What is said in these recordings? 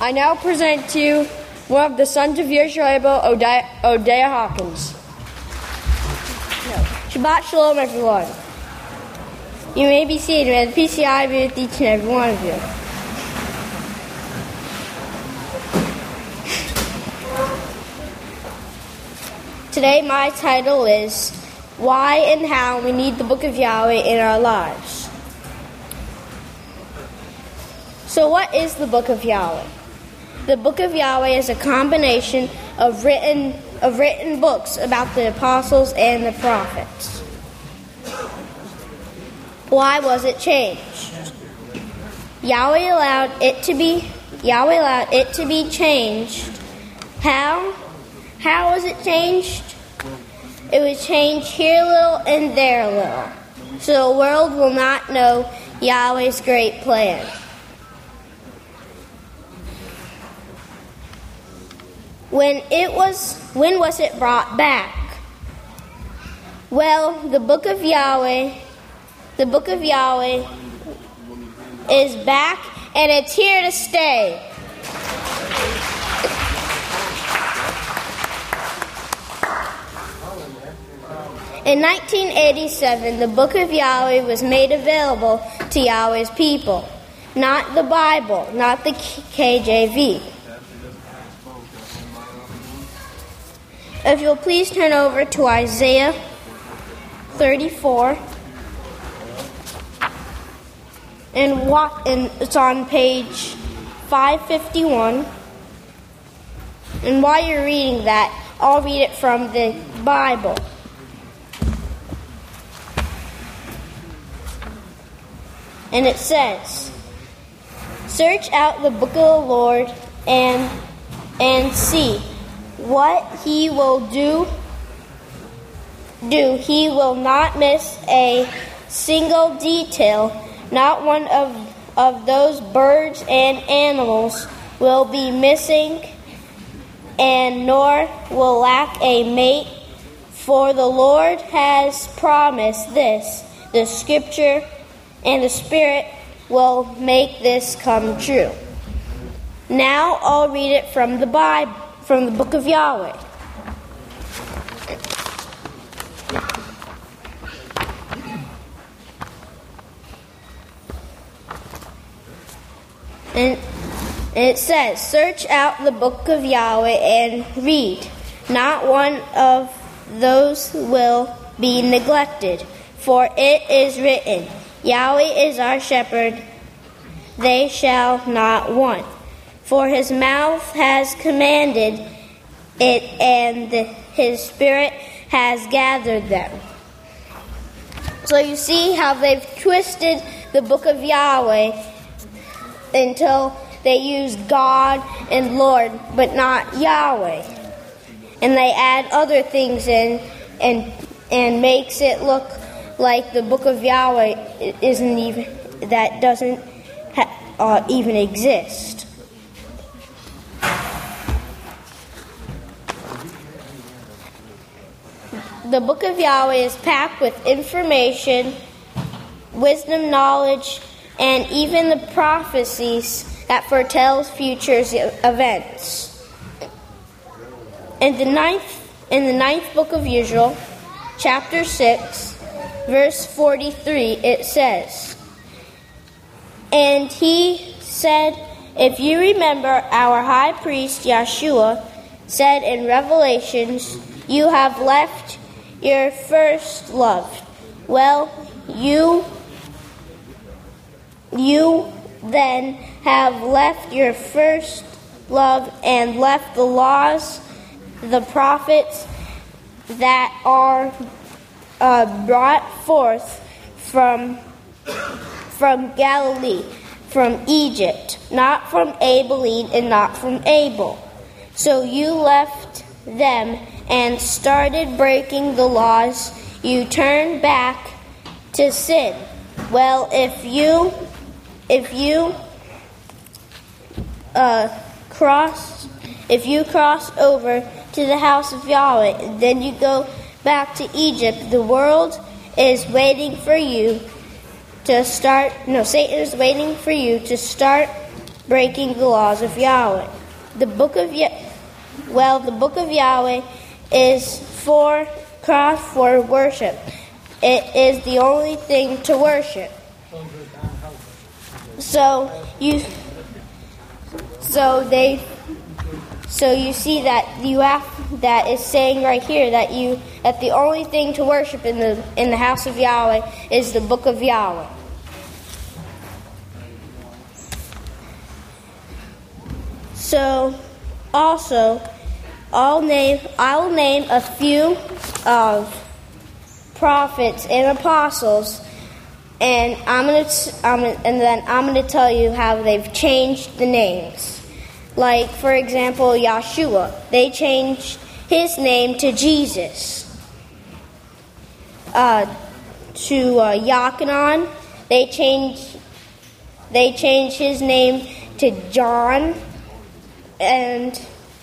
I now present to you one of the sons of Yeshua, Odea Hawkins. Shabbat Shalom, everyone. You may be seated. May the PCI be with each and every one of you. Today my title is Why and How We Need the Book of Yahweh in Our Lives. So what is the Book of Yahweh? The Book of Yahweh is a combination of written books about the apostles and the prophets. Why was it changed? Yahweh allowed it to be changed. How? How was it changed? It was changed here a little and there a little, so the world will not know Yahweh's great plan. When was it brought back? Well, the Book of Yahweh is back, and it's here to stay. In 1987, the Book of Yahweh was made available to Yahweh's people, not the Bible, not the KJV. If you'll please turn over to Isaiah 34, and it's on page 551. And while you're reading that, I'll read it from the Bible. And it says, "Search out the book of the Lord and see what he will do. He will not miss a single detail. Not one of those birds and animals will be missing, and nor will lack a mate. For the Lord has promised this. The Scripture and the Spirit will make this come true." Now I'll read it from the Bible, from the Book of Yahweh. And it says, "Search out the Book of Yahweh and read. Not one of those will be neglected. For it is written, Yahweh is our shepherd, they shall not want. For his mouth has commanded it, and his spirit has gathered them." So you see how they've twisted the Book of Yahweh until they use God and Lord, but not Yahweh. And they add other things in and makes it look like the Book of Yahweh doesn't even exist. The Book of Yahweh is packed with information, wisdom, knowledge, and even the prophecies that foretells future events. In the ninth book of Yeshua, chapter 6, verse 43, it says, "And he said, if you remember our high priest Yeshua said in Revelations, you have left your first love. Well, you then have left your first love and left the laws, the prophets that are brought forth from Galilee, from Egypt, not from Abilene and not from Abel. So you left them and started breaking the laws. You turned back to sin. Well, if you cross over to the house of Yahweh, and then you go back to Egypt, the world is waiting for you to start. No, Satan is waiting for you to start breaking the laws of Yahweh. The book of Yahweh is for craft for worship. It is the only thing to worship. So you see that is saying right here that the only thing to worship in the house of Yahweh is the book of Yahweh. So also I'll name a few of prophets and apostles, and then I'm gonna tell you how they've changed the names. Like, for example, Yahshua, they changed his name to Jesus. To Yachanan, they changed his name to John, and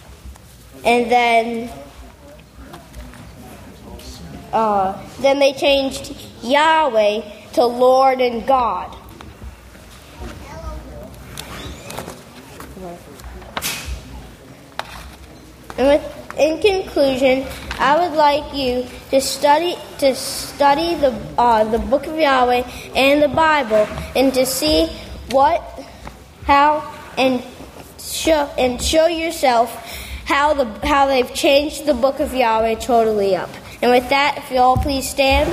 then they changed Yahweh to Lord and God. And in conclusion, I would like you to study the book of Yahweh and the Bible, and to see show yourself how they've changed the book of Yahweh totally up. And with that, if you all please stand.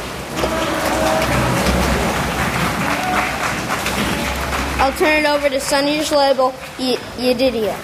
I'll turn it over to Sonny Shlobel, Yedidia.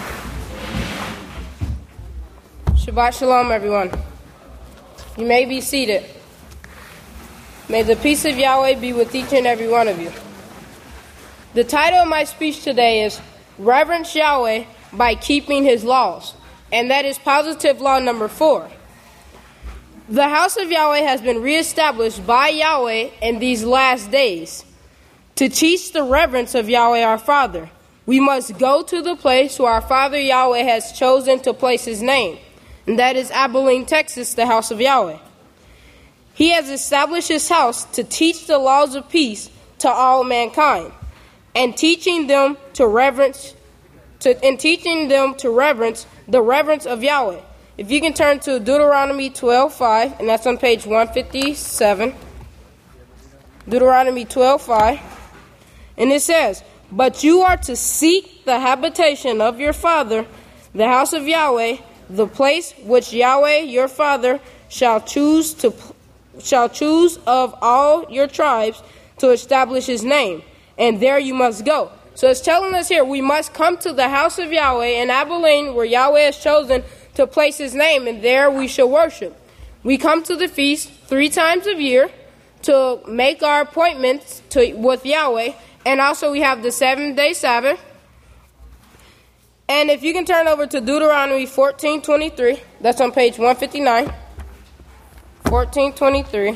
Shabbat Shalom, everyone. You may be seated. May the peace of Yahweh be with each and every one of you. The title of my speech today is Reverence Yahweh by Keeping His Laws, and that is positive law number 4. The house of Yahweh has been reestablished by Yahweh in these last days. To teach the reverence of Yahweh our Father, we must go to the place where our Father Yahweh has chosen to place His name, and that is Abilene, Texas, the house of Yahweh. He has established His house to teach the laws of peace to all mankind, and teaching them to reverence the reverence of Yahweh. If you can turn to Deuteronomy 12:5, and that's on page 157. Deuteronomy 12:5, and it says, "But you are to seek the habitation of your father, the house of Yahweh, the place which Yahweh your Father shall choose of all your tribes to establish His name, and there you must go." So it's telling us here we must come to the house of Yahweh in Abilene, where Yahweh has chosen to place His name, and there we shall worship. We come to the feast 3 times a year to make our appointments with Yahweh, and also we have the 7-day Sabbath. And if you can turn over to Deuteronomy 14:23, that's on page 159. 14:23.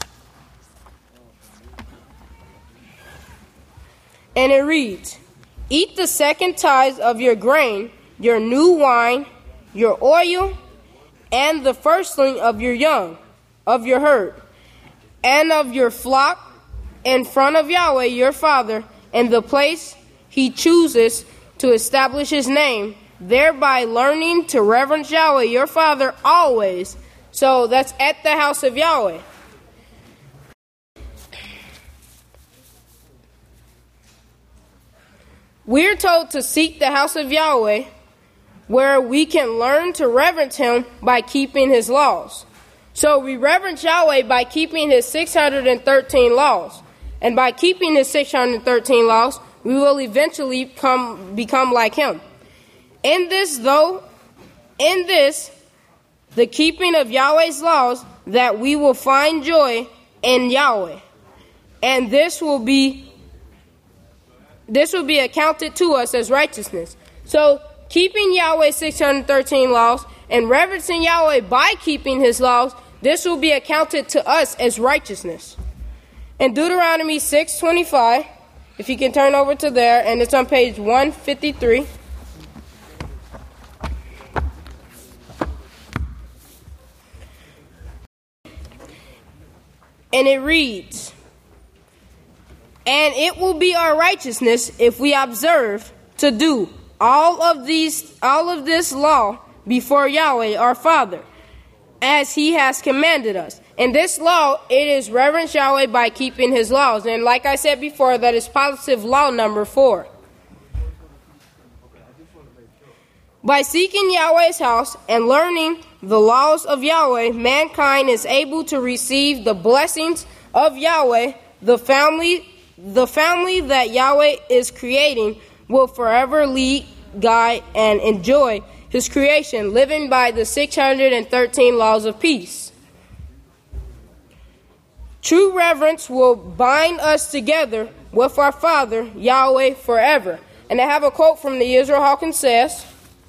And it reads, "Eat the second tithes of your grain, your new wine, your oil, and the firstling of your young, of your herd, and of your flock in front of Yahweh your Father, in the place He chooses to establish His name, thereby learning to reverence Yahweh your Father always." So that's at the house of Yahweh. We're told to seek the house of Yahweh, where we can learn to reverence Him by keeping His laws. So we reverence Yahweh by keeping His 613 laws. And by keeping His 613 laws, we will eventually become like Him. In this, the keeping of Yahweh's laws, that we will find joy in Yahweh. And this will be accounted to us as righteousness. So keeping Yahweh's 613 laws and reverencing Yahweh by keeping His laws, this will be accounted to us as righteousness. In Deuteronomy 6:25, if you can turn over to there, and it's on page 153. And it reads, "And it will be our righteousness if we observe to do all of this law before Yahweh our Father, as he has commanded us. In this law, it is reverence Yahweh by keeping his laws. And like I said before, that is positive law number 4. By seeking Yahweh's house and learning the laws of Yahweh, mankind is able to receive the blessings of Yahweh. The family that Yahweh is creating will forever lead, guide, and enjoy his creation, living by the 613 laws of peace. True reverence will bind us together with our Father, Yahweh, forever. And I have a quote from the Israel Hawkins says,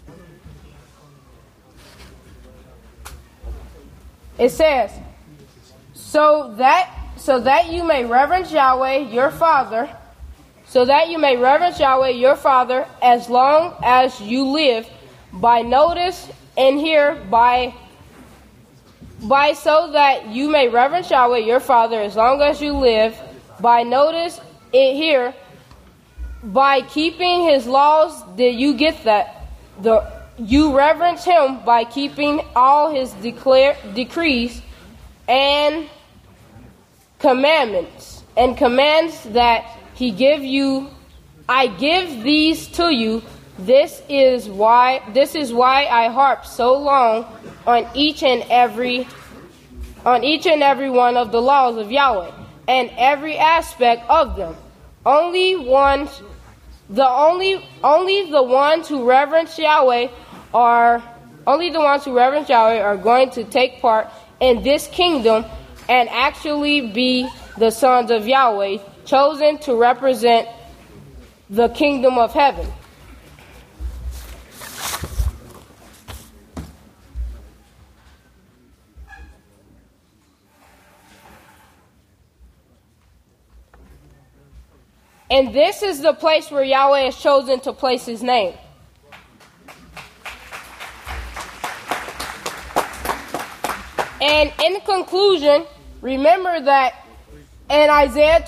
it says, so that you may reverence Yahweh your Father, as long as you live, by notice and hear, by so that you may reverence Yahweh your Father as long as you live, by notice and hear, by keeping his laws. Did you get that? You reverence him by keeping all his decrees and commandments and commands that he give you. I give these to you. This is why I harp so long on each and every one of the laws of Yahweh and every aspect of them. Only the ones who reverence Yahweh are going to take part in this kingdom and actually be the sons of Yahweh, chosen to represent the kingdom of heaven. And this is the place where Yahweh has chosen to place his name. And in conclusion, remember that in Isaiah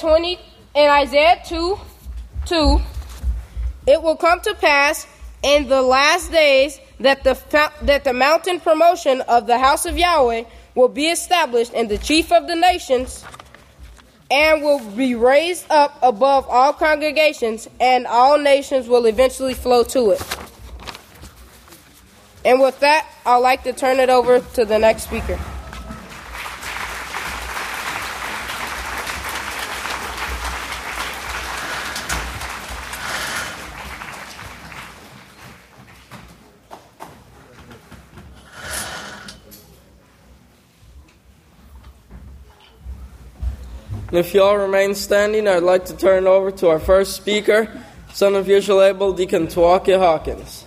2, it will come to pass in the last days that the mountain promotion of the house of Yahweh will be established in the chief of the nations, and will be raised up above all congregations, and all nations will eventually flow to it. And with that, I'd like to turn it over to the next speaker. If you all remain standing, I'd like to turn it over to our first speaker, son of Yisrael Abel, Deacon Tawaki Hawkins.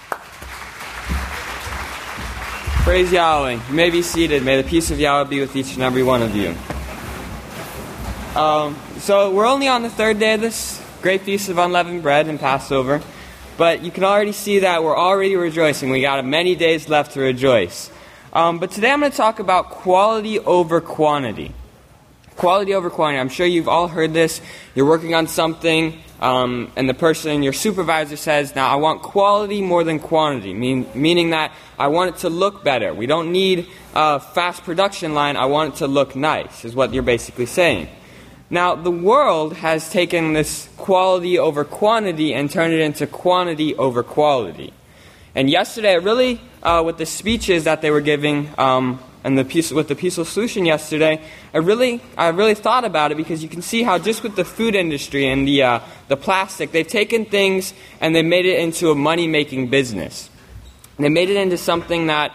Praise Yahweh. You may be seated. May the peace of Yahweh be with each and every one of you. So we're only on the third day of this great feast of unleavened bread and Passover, but you can already see that we're already rejoicing. We got many days left to rejoice. But today I'm going to talk about quality over quantity. Quality over quantity. I'm sure you've all heard this. You're working on something, and the person, your supervisor, says, now I want quality more than quantity, meaning that I want it to look better. We don't need a fast production line. I want it to look nice, is what you're basically saying. Now, the world has taken this quality over quantity and turned it into quantity over quality. And yesterday, really, with the speeches that they were giving, and with the Peaceful Solution yesterday, I really thought about it, because you can see how just with the food industry and the plastic, they've taken things and they made it into a money-making business. They made it into something that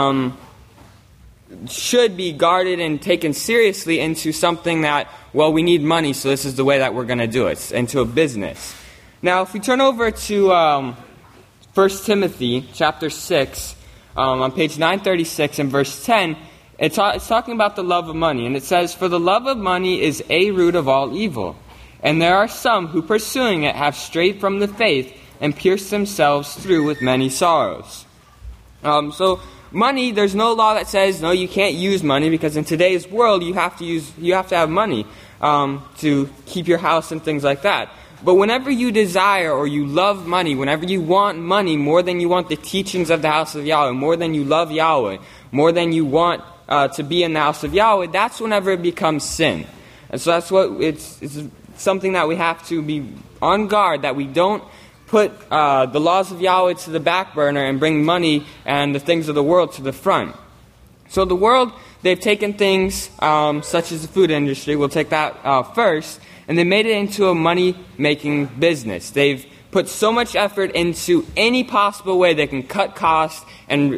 should be guarded and taken seriously into something that, well, we need money, so this is the way that we're going to do it, into a business. Now, if we turn over to 1 Timothy chapter 6, on page 936 and verse 10, it's talking about the love of money. And it says, for the love of money is a root of all evil. And there are some who pursuing it have strayed from the faith and pierced themselves through with many sorrows. So money, there's no law that says, no, you can't use money, because in today's world you have to have money to keep your house and things like that. But whenever you desire or you love money, whenever you want money more than you want the teachings of the house of Yahweh, more than you love Yahweh, more than you want to be in the house of Yahweh, that's whenever it becomes sin. And so that's what it's something that we have to be on guard, that we don't put the laws of Yahweh to the back burner and bring money and the things of the world to the front. So the world, they've taken things such as the food industry, we'll take that first, and they made it into a money-making business. They've put so much effort into any possible way they can cut cost and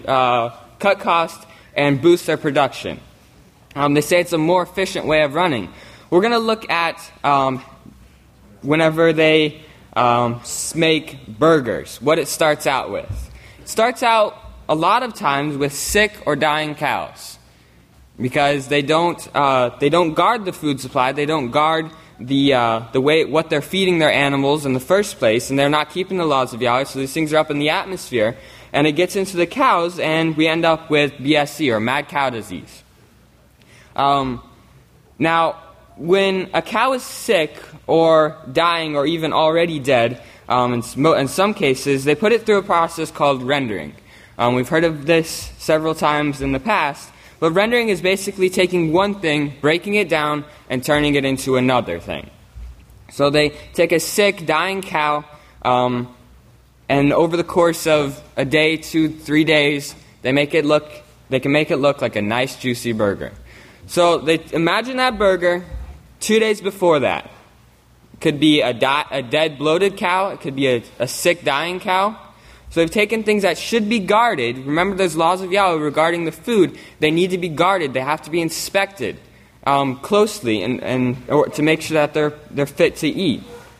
boost their production. They say it's a more efficient way of running. We're going to look at whenever they make burgers, what it starts out with. It starts out a lot of times with sick or dying cows, because they don't guard the food supply. They don't guard the way what they're feeding their animals in the first place, and they're not keeping the laws of Yahweh. So these things are up in the atmosphere, and it gets into the cows, and we end up with BSE, or mad cow disease. Now, when a cow is sick or dying or even already dead, in some cases, they put it through a process called rendering. We've heard of this several times in the past, but rendering is basically taking one thing, breaking it down, and turning it into another thing. So they take a sick, dying cow, and over the course of a day, 2-3 days, they can make it look like a nice, juicy burger. So they imagine that burger 2 days before that. It could be a dead, bloated cow. It could be a sick, dying cow. So they've taken things that should be guarded. Remember, there's laws of Yahweh regarding the food. They need to be guarded. They have to be inspected closely or to make sure that they're fit to eat.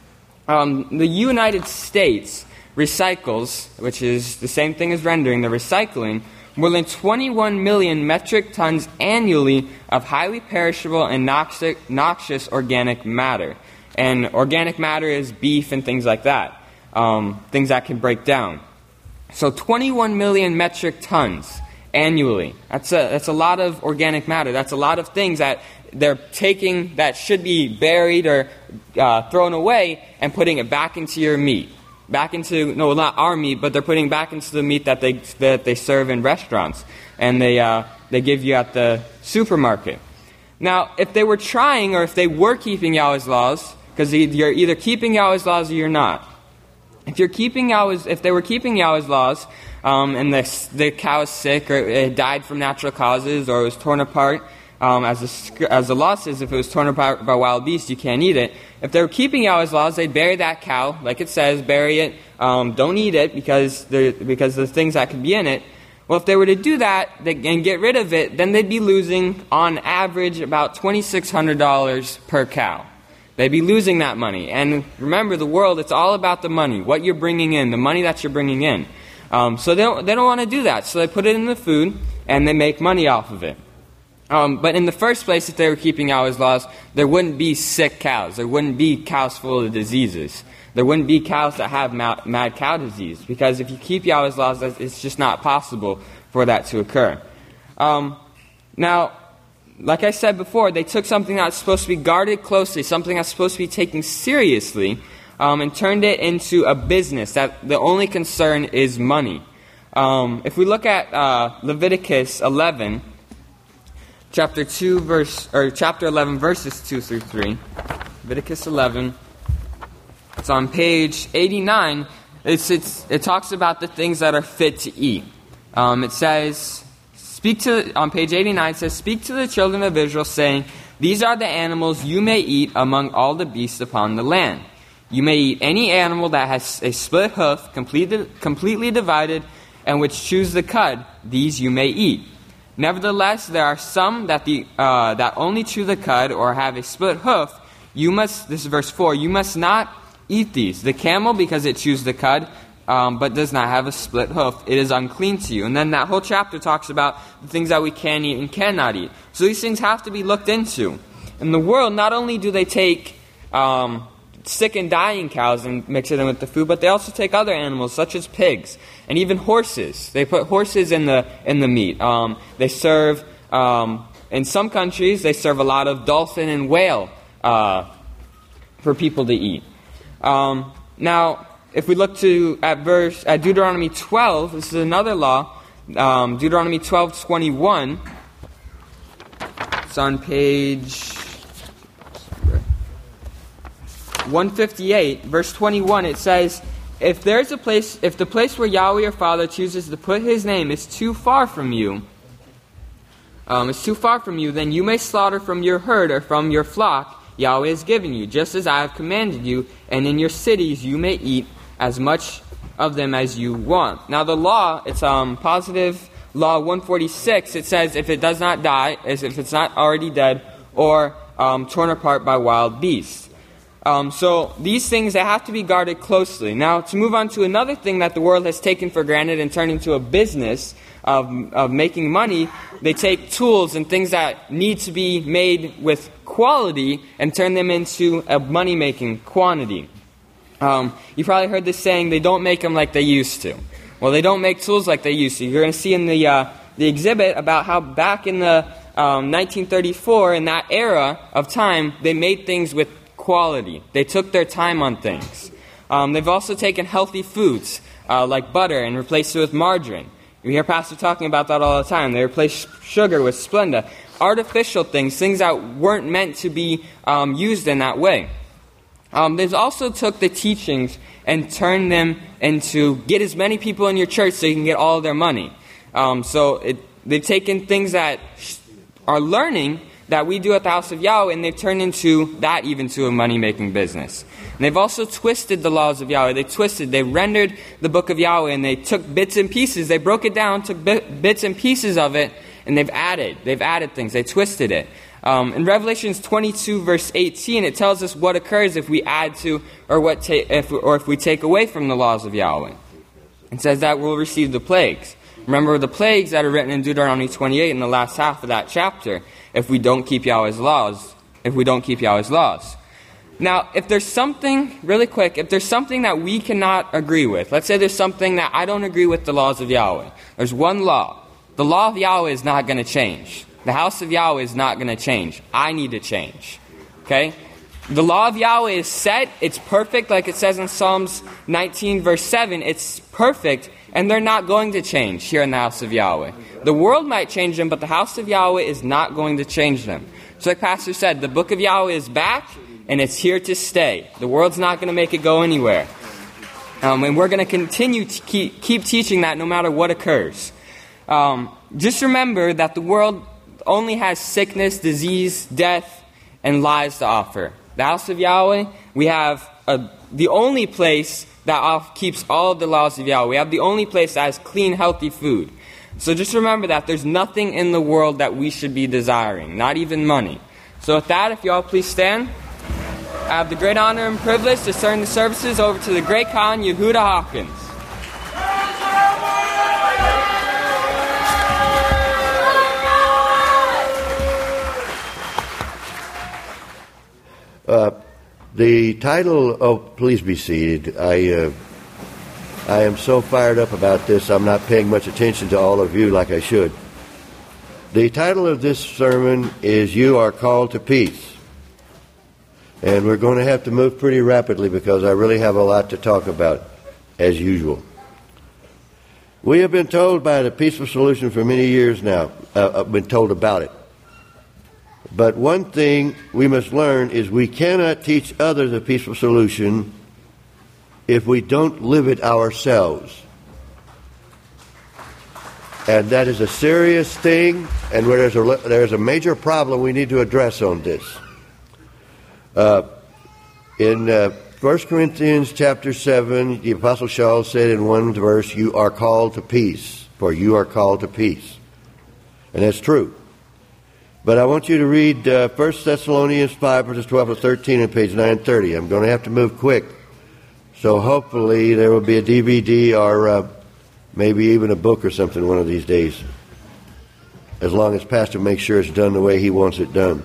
The United States recycles, which is the same thing as rendering, the recycling, more than 21 million metric tons annually of highly perishable and noxious organic matter. And organic matter is beef and things like that, things that can break down. So 21 million metric tons annually. That's a lot of organic matter. That's a lot of things that they're taking that should be buried or thrown away and putting it back into your meat. Not our meat, but they're putting back into the meat that they serve in restaurants and they give you at the supermarket. Now, if they were trying, or if they were keeping Yahweh's laws, because you're either keeping Yahweh's laws or you're not. If they were keeping Yahweh's laws, and the cow is sick, or it died from natural causes, or it was torn apart, as the law says, if it was torn apart by wild beasts, you can't eat it. If they were keeping Yahweh's laws, they'd bury that cow, like it says, bury it, don't eat it, because the things that could be in it. Well, if they were to do that and get rid of it, then they'd be losing, on average, about $2,600 per cow. They'd be losing that money. And remember, the world, it's all about the money, what you're bringing in, the money that you're bringing in. So they don't want to do that. So they put it in the food, and they make money off of it. But in the first place, if they were keeping Yahweh's laws, there wouldn't be sick cows. There wouldn't be cows full of diseases. There wouldn't be cows that have mad cow disease. Because if you keep Yahweh's laws, it's just not possible for that to occur. Now, like I said before, they took something that's supposed to be guarded closely, something that's supposed to be taken seriously, and turned it into a business that the only concern is money. If we look at Leviticus 11, chapter 11, verses 2 through 3, Leviticus 11, it's on page 89. It talks about the things that are fit to eat. It says, on page 89, it says, "Speak to the children of Israel, saying, These are the animals you may eat among all the beasts upon the land. You may eat any animal that has a split hoof, completely divided, and which chews the cud. These you may eat. Nevertheless, there are some that only chew the cud or have a split hoof. This is verse 4, you must not eat these. The camel, because it chews the cud, but does not have a split hoof, it is unclean to you." And then that whole chapter talks about the things that we can eat and cannot eat. So these things have to be looked into. In the world, not only do they take sick and dying cows and mix it in with the food, but they also take other animals such as pigs and even horses. They put horses in the meat. They serve in some countries they serve a lot of dolphin and whale for people to eat. Now, if we look at Deuteronomy 12, this is another law. Deuteronomy 12:21. It's on page 158, verse 21. It says, if the place where Yahweh your Father chooses to put His name is too far from you, then you may slaughter from your herd or from your flock Yahweh has given you, just as I have commanded you, and in your cities you may eat as much of them as you want. Now the law, it's positive law 146. It says if it does not die, as if it's not already dead, or torn apart by wild beasts. So these things, they have to be guarded closely. Now, to move on to another thing that the world has taken for granted and turned into a business of making money, they take tools and things that need to be made with quality and turn them into a money-making quantity. You probably heard this saying, they don't make them like they used to. Well, they don't make tools like they used to. You're going to see in the exhibit about how back in the 1934, in that era of time, they made things with quality. They took their time on things. They've also taken healthy foods like butter and replaced it with margarine. You hear Pastor talking about that all the time. They replaced sugar with Splenda. Artificial things that weren't meant to be used in that way. They've also took the teachings and turned them into get as many people in your church so you can get all of their money. They've taken things that are learning that we do at the House of Yahweh, and they've turned into that even to a money-making business. And they've also twisted the laws of Yahweh. They rendered the book of Yahweh, and they took bits and pieces. They broke it down, took bits and pieces of it, and they've added things. They twisted it. In Revelations 22, verse 18, it tells us what occurs if we add to or if we take away from the laws of Yahweh. It says that we'll receive the plagues. Remember the plagues that are written in Deuteronomy 28 in the last half of that chapter. If we don't keep Yahweh's laws. Now, if there's something that we cannot agree with, let's say there's something that I don't agree with the laws of Yahweh. There's one law. The law of Yahweh is not going to change. The house of Yahweh is not going to change. I need to change. Okay? The law of Yahweh is set. It's perfect, like it says in Psalms 19, verse 7. It's perfect, and they're not going to change here in the house of Yahweh. The world might change them, but the house of Yahweh is not going to change them. So like Pastor said, the book of Yahweh is back, and it's here to stay. The world's not going to make it go anywhere. And we're going to continue to keep teaching that no matter what occurs. Just remember that the world only has sickness, disease, death, and lies to offer. The house of Yahweh, we have the only place that keeps all of the laws of Yahweh. We have the only place that has clean, healthy food. So just remember that there's nothing in the world that we should be desiring, not even money. So with that, if you all please stand. I have the great honor and privilege to turn the services over to the great Khan, Yehuda Hawkins. The title, please be seated. I am so fired up about this, I'm not paying much attention to all of you like I should. The title of this sermon is You Are Called to Peace. And we're going to have to move pretty rapidly because I really have a lot to talk about, as usual. We have been told by the Peaceful Solution for many years now, been told about it. But one thing we must learn is we cannot teach others a peaceful solution if we don't live it ourselves. And that is a serious thing, and where there's a major problem we need to address on this. In 1 Corinthians chapter 7, the Apostle Shaul said in one verse, you are called to peace, for you are called to peace. And that's true. But I want you to read 1 Thessalonians 5, verses 12 to 13 on page 930. I'm going to have to move quick. So hopefully there will be a DVD or maybe even a book or something one of these days. As long as Pastor makes sure it's done the way he wants it done.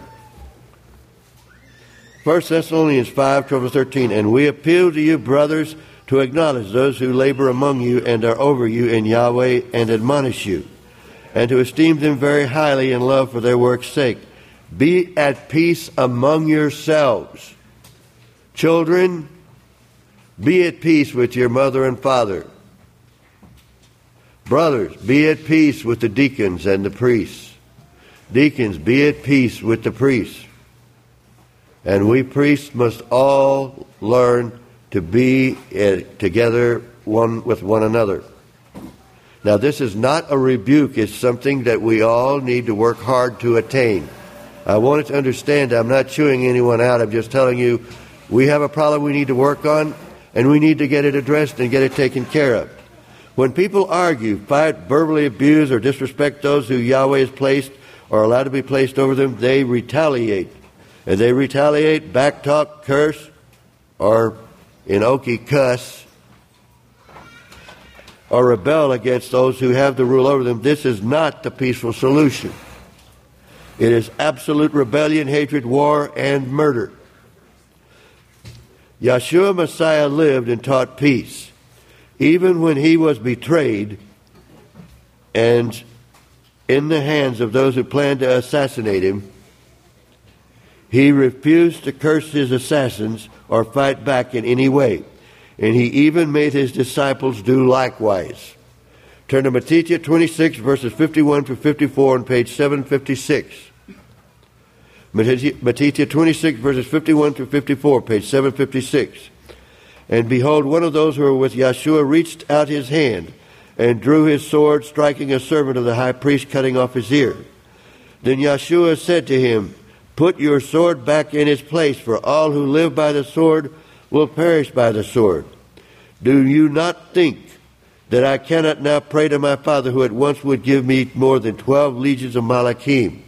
1 Thessalonians 5, 12 to 13. And we appeal to you, brothers, to acknowledge those who labor among you and are over you in Yahweh and admonish you, and to esteem them very highly in love for their work's sake. Be at peace among yourselves. Children, be at peace with your mother and father. Brothers, be at peace with the deacons and the priests. Deacons, be at peace with the priests. And we priests must all learn to be together one with one another. Now, this is not a rebuke. It's something that we all need to work hard to attain. I want you to understand I'm not chewing anyone out. I'm just telling you we have a problem we need to work on, and we need to get it addressed and get it taken care of. When people argue, fight, verbally abuse, or disrespect those who Yahweh has placed or allowed to be placed over them, they retaliate. And they retaliate, backtalk, curse, or in Okie cuss, or rebel against those who have the rule over them. This is not the peaceful solution. It is absolute rebellion, hatred, war, and murder. Yeshua Messiah lived and taught peace. Even when he was betrayed and in the hands of those who planned to assassinate him, he refused to curse his assassins or fight back in any way. And he even made his disciples do likewise. Turn to Matthew 26, verses 51 to 54 on page 756. Matthew 26, verses 51 to 54, page 756. And behold, one of those who were with Yeshua reached out his hand and drew his sword, striking a servant of the high priest, cutting off his ear. Then Yeshua said to him, "Put your sword back in its place, for all who live by the sword will perish by the sword. Do you not think that I cannot now pray to my Father, who at once would give me more than 12 legions of Malachim?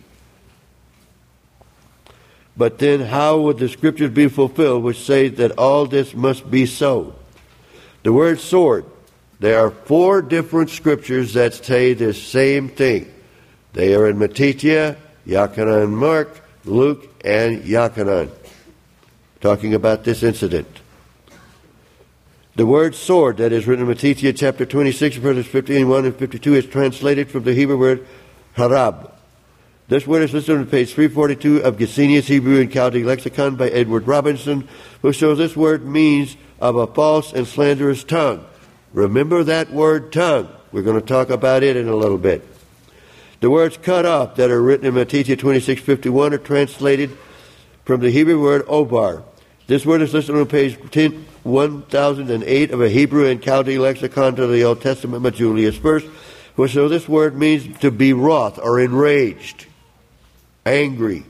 But then how would the scriptures be fulfilled which say that all this must be so?" The word sword, there are 4 different scriptures that say the same thing. They are in Matthew, Yochanan, Mark, Luke, and Yochanan, talking about this incident. The word sword that is written in Matthew chapter 26, verses 51 and 52 is translated from the Hebrew word harab. This word is listed on page 342 of Gesenius Hebrew and Chaldee Lexicon by Edward Robinson, who shows this word means of a false and slanderous tongue. Remember that word tongue. We're going to talk about it in a little bit. The words cut off that are written in Matthew 26:51 are translated from the Hebrew word obar. This word is listed on page 1008 of a Hebrew and Chaldee lexicon to the Old Testament by Julius First, which so this word means to be wroth or enraged, angry,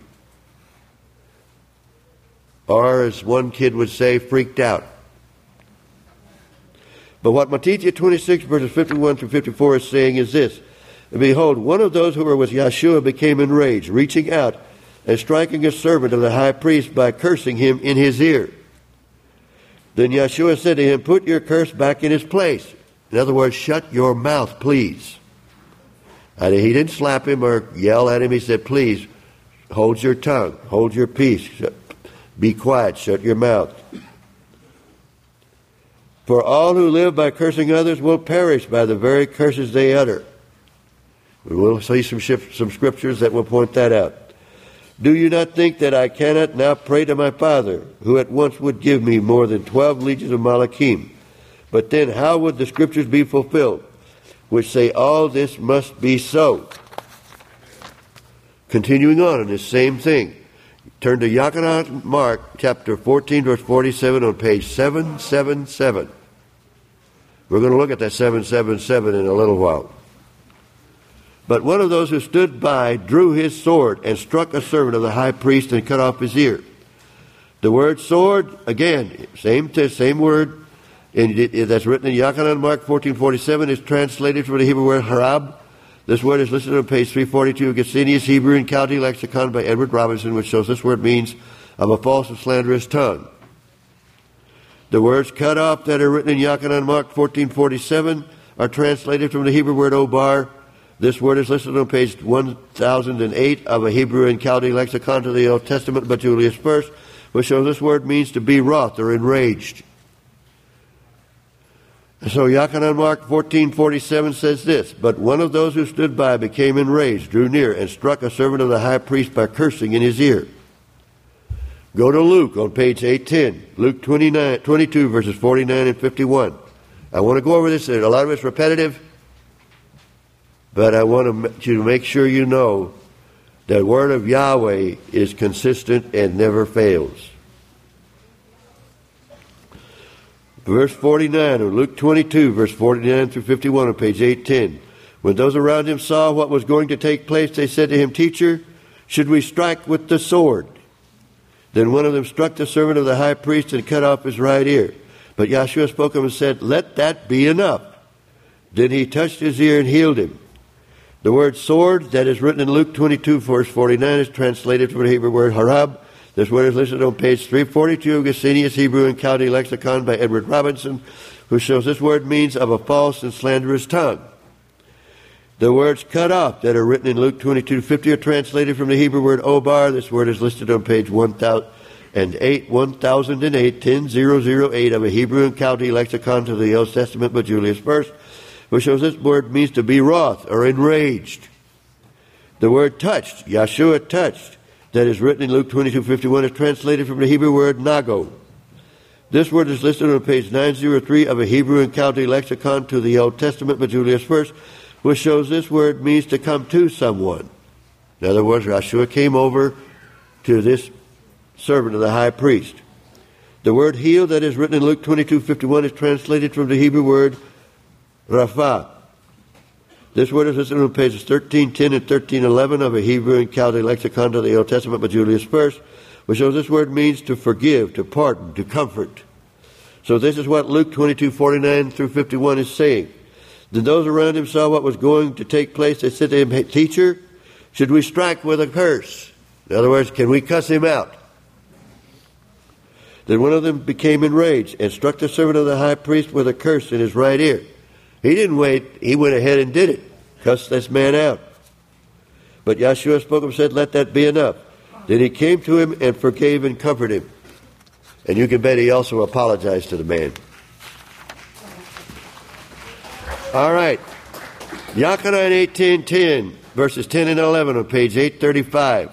or as one kid would say, freaked out. But what Matthew 26 verses 51 through 54 is saying is this: "And behold, one of those who were with Yeshua became enraged, reaching out and striking a servant of the high priest by cursing him in his ear. Then Yeshua said to him, 'Put your curse back in its place.'" In other words, shut your mouth, please. And he didn't slap him or yell at him. He said, please, hold your tongue, hold your peace, be quiet, shut your mouth. "For all who live by cursing others will perish by the very curses they utter." We'll see some scriptures that will point that out. "Do you not think that I cannot now pray to my Father, who at once would give me more than 12 legions of Malachim? But then how would the scriptures be fulfilled, which say all this must be so?" Continuing on in this same thing. Turn to Yochanan Mark chapter 14, verse 47 on page 777. We're going to look at that 777 in a little while. "But one of those who stood by drew his sword and struck a servant of the high priest and cut off his ear." The word sword, again, same word, that's written in Yochanan Mark 14:47, is translated from the Hebrew word harab. This word is listed on page 342 of Gesenius Hebrew and Chaldee Lexicon by Edward Robinson, which shows this word means of a false and slanderous tongue. The words cut off that are written in Yochanan Mark 14:47 are translated from the Hebrew word obar. This word is listed on page 1008 of a Hebrew and Chaldee lexicon to the Old Testament by Julius First, which shows this word means to be wroth or enraged. So Yochanan Mark 14:47 says this: "But one of those who stood by became enraged, drew near, and struck a servant of the high priest by cursing in his ear." Go to Luke on page 810. Luke 22, verses 49 and 51. I want to go over this. A lot of it's repetitive, but I want you to make sure you know that the word of Yahweh is consistent and never fails. Verse 49 of Luke 22, verse 49 through 51 on page 810. When those around him saw what was going to take place, they said to him, "Teacher, should we strike with the sword?" Then one of them struck the servant of the high priest and cut off his right ear. But Yahshua spoke to him and said, "Let that be enough." Then he touched his ear and healed him. The word sword that is written in Luke 22, verse 49 is translated from the Hebrew word harab. This word is listed on page 342 of Gesenius Hebrew and County Lexicon by Edward Robinson, who shows this word means of a false and slanderous tongue. The words cut off that are written in Luke 22:50 are translated from the Hebrew word obar. This word is listed on page 1008 of a Hebrew and County Lexicon to the Old Testament by Julius First, which shows this word means to be wroth or enraged. The word touched, Yahshua touched, that is written in Luke 22:51 is translated from the Hebrew word nago. This word is listed on page 903 of a Hebrew and County Lexicon to the Old Testament by Julius First, which shows this word means to come to someone. In other words, Yahshua came over to this servant of the high priest. The word heal that is written in Luke 22:51 is translated from the Hebrew word rapha. This word is listed on pages 1310 and 1311 of a Hebrew and Chaldee lexicon to the Old Testament by Julius First, which shows this word means to forgive, to pardon, to comfort. So this is what Luke 22:49 through 51 is saying. Then those around him saw what was going to take place. They said to him, "Hey, teacher, should we strike with a curse?" In other words, can we cuss him out? Then one of them became enraged and struck the servant of the high priest with a curse in his right ear. He didn't wait. He went ahead and did it. Cussed this man out. But Yahshua spoke and said, "Let that be enough." Then he came to him and forgave and comforted him. And you can bet he also apologized to the man. All right. Yochanan 18:10, verses 10 and 11 on page 835.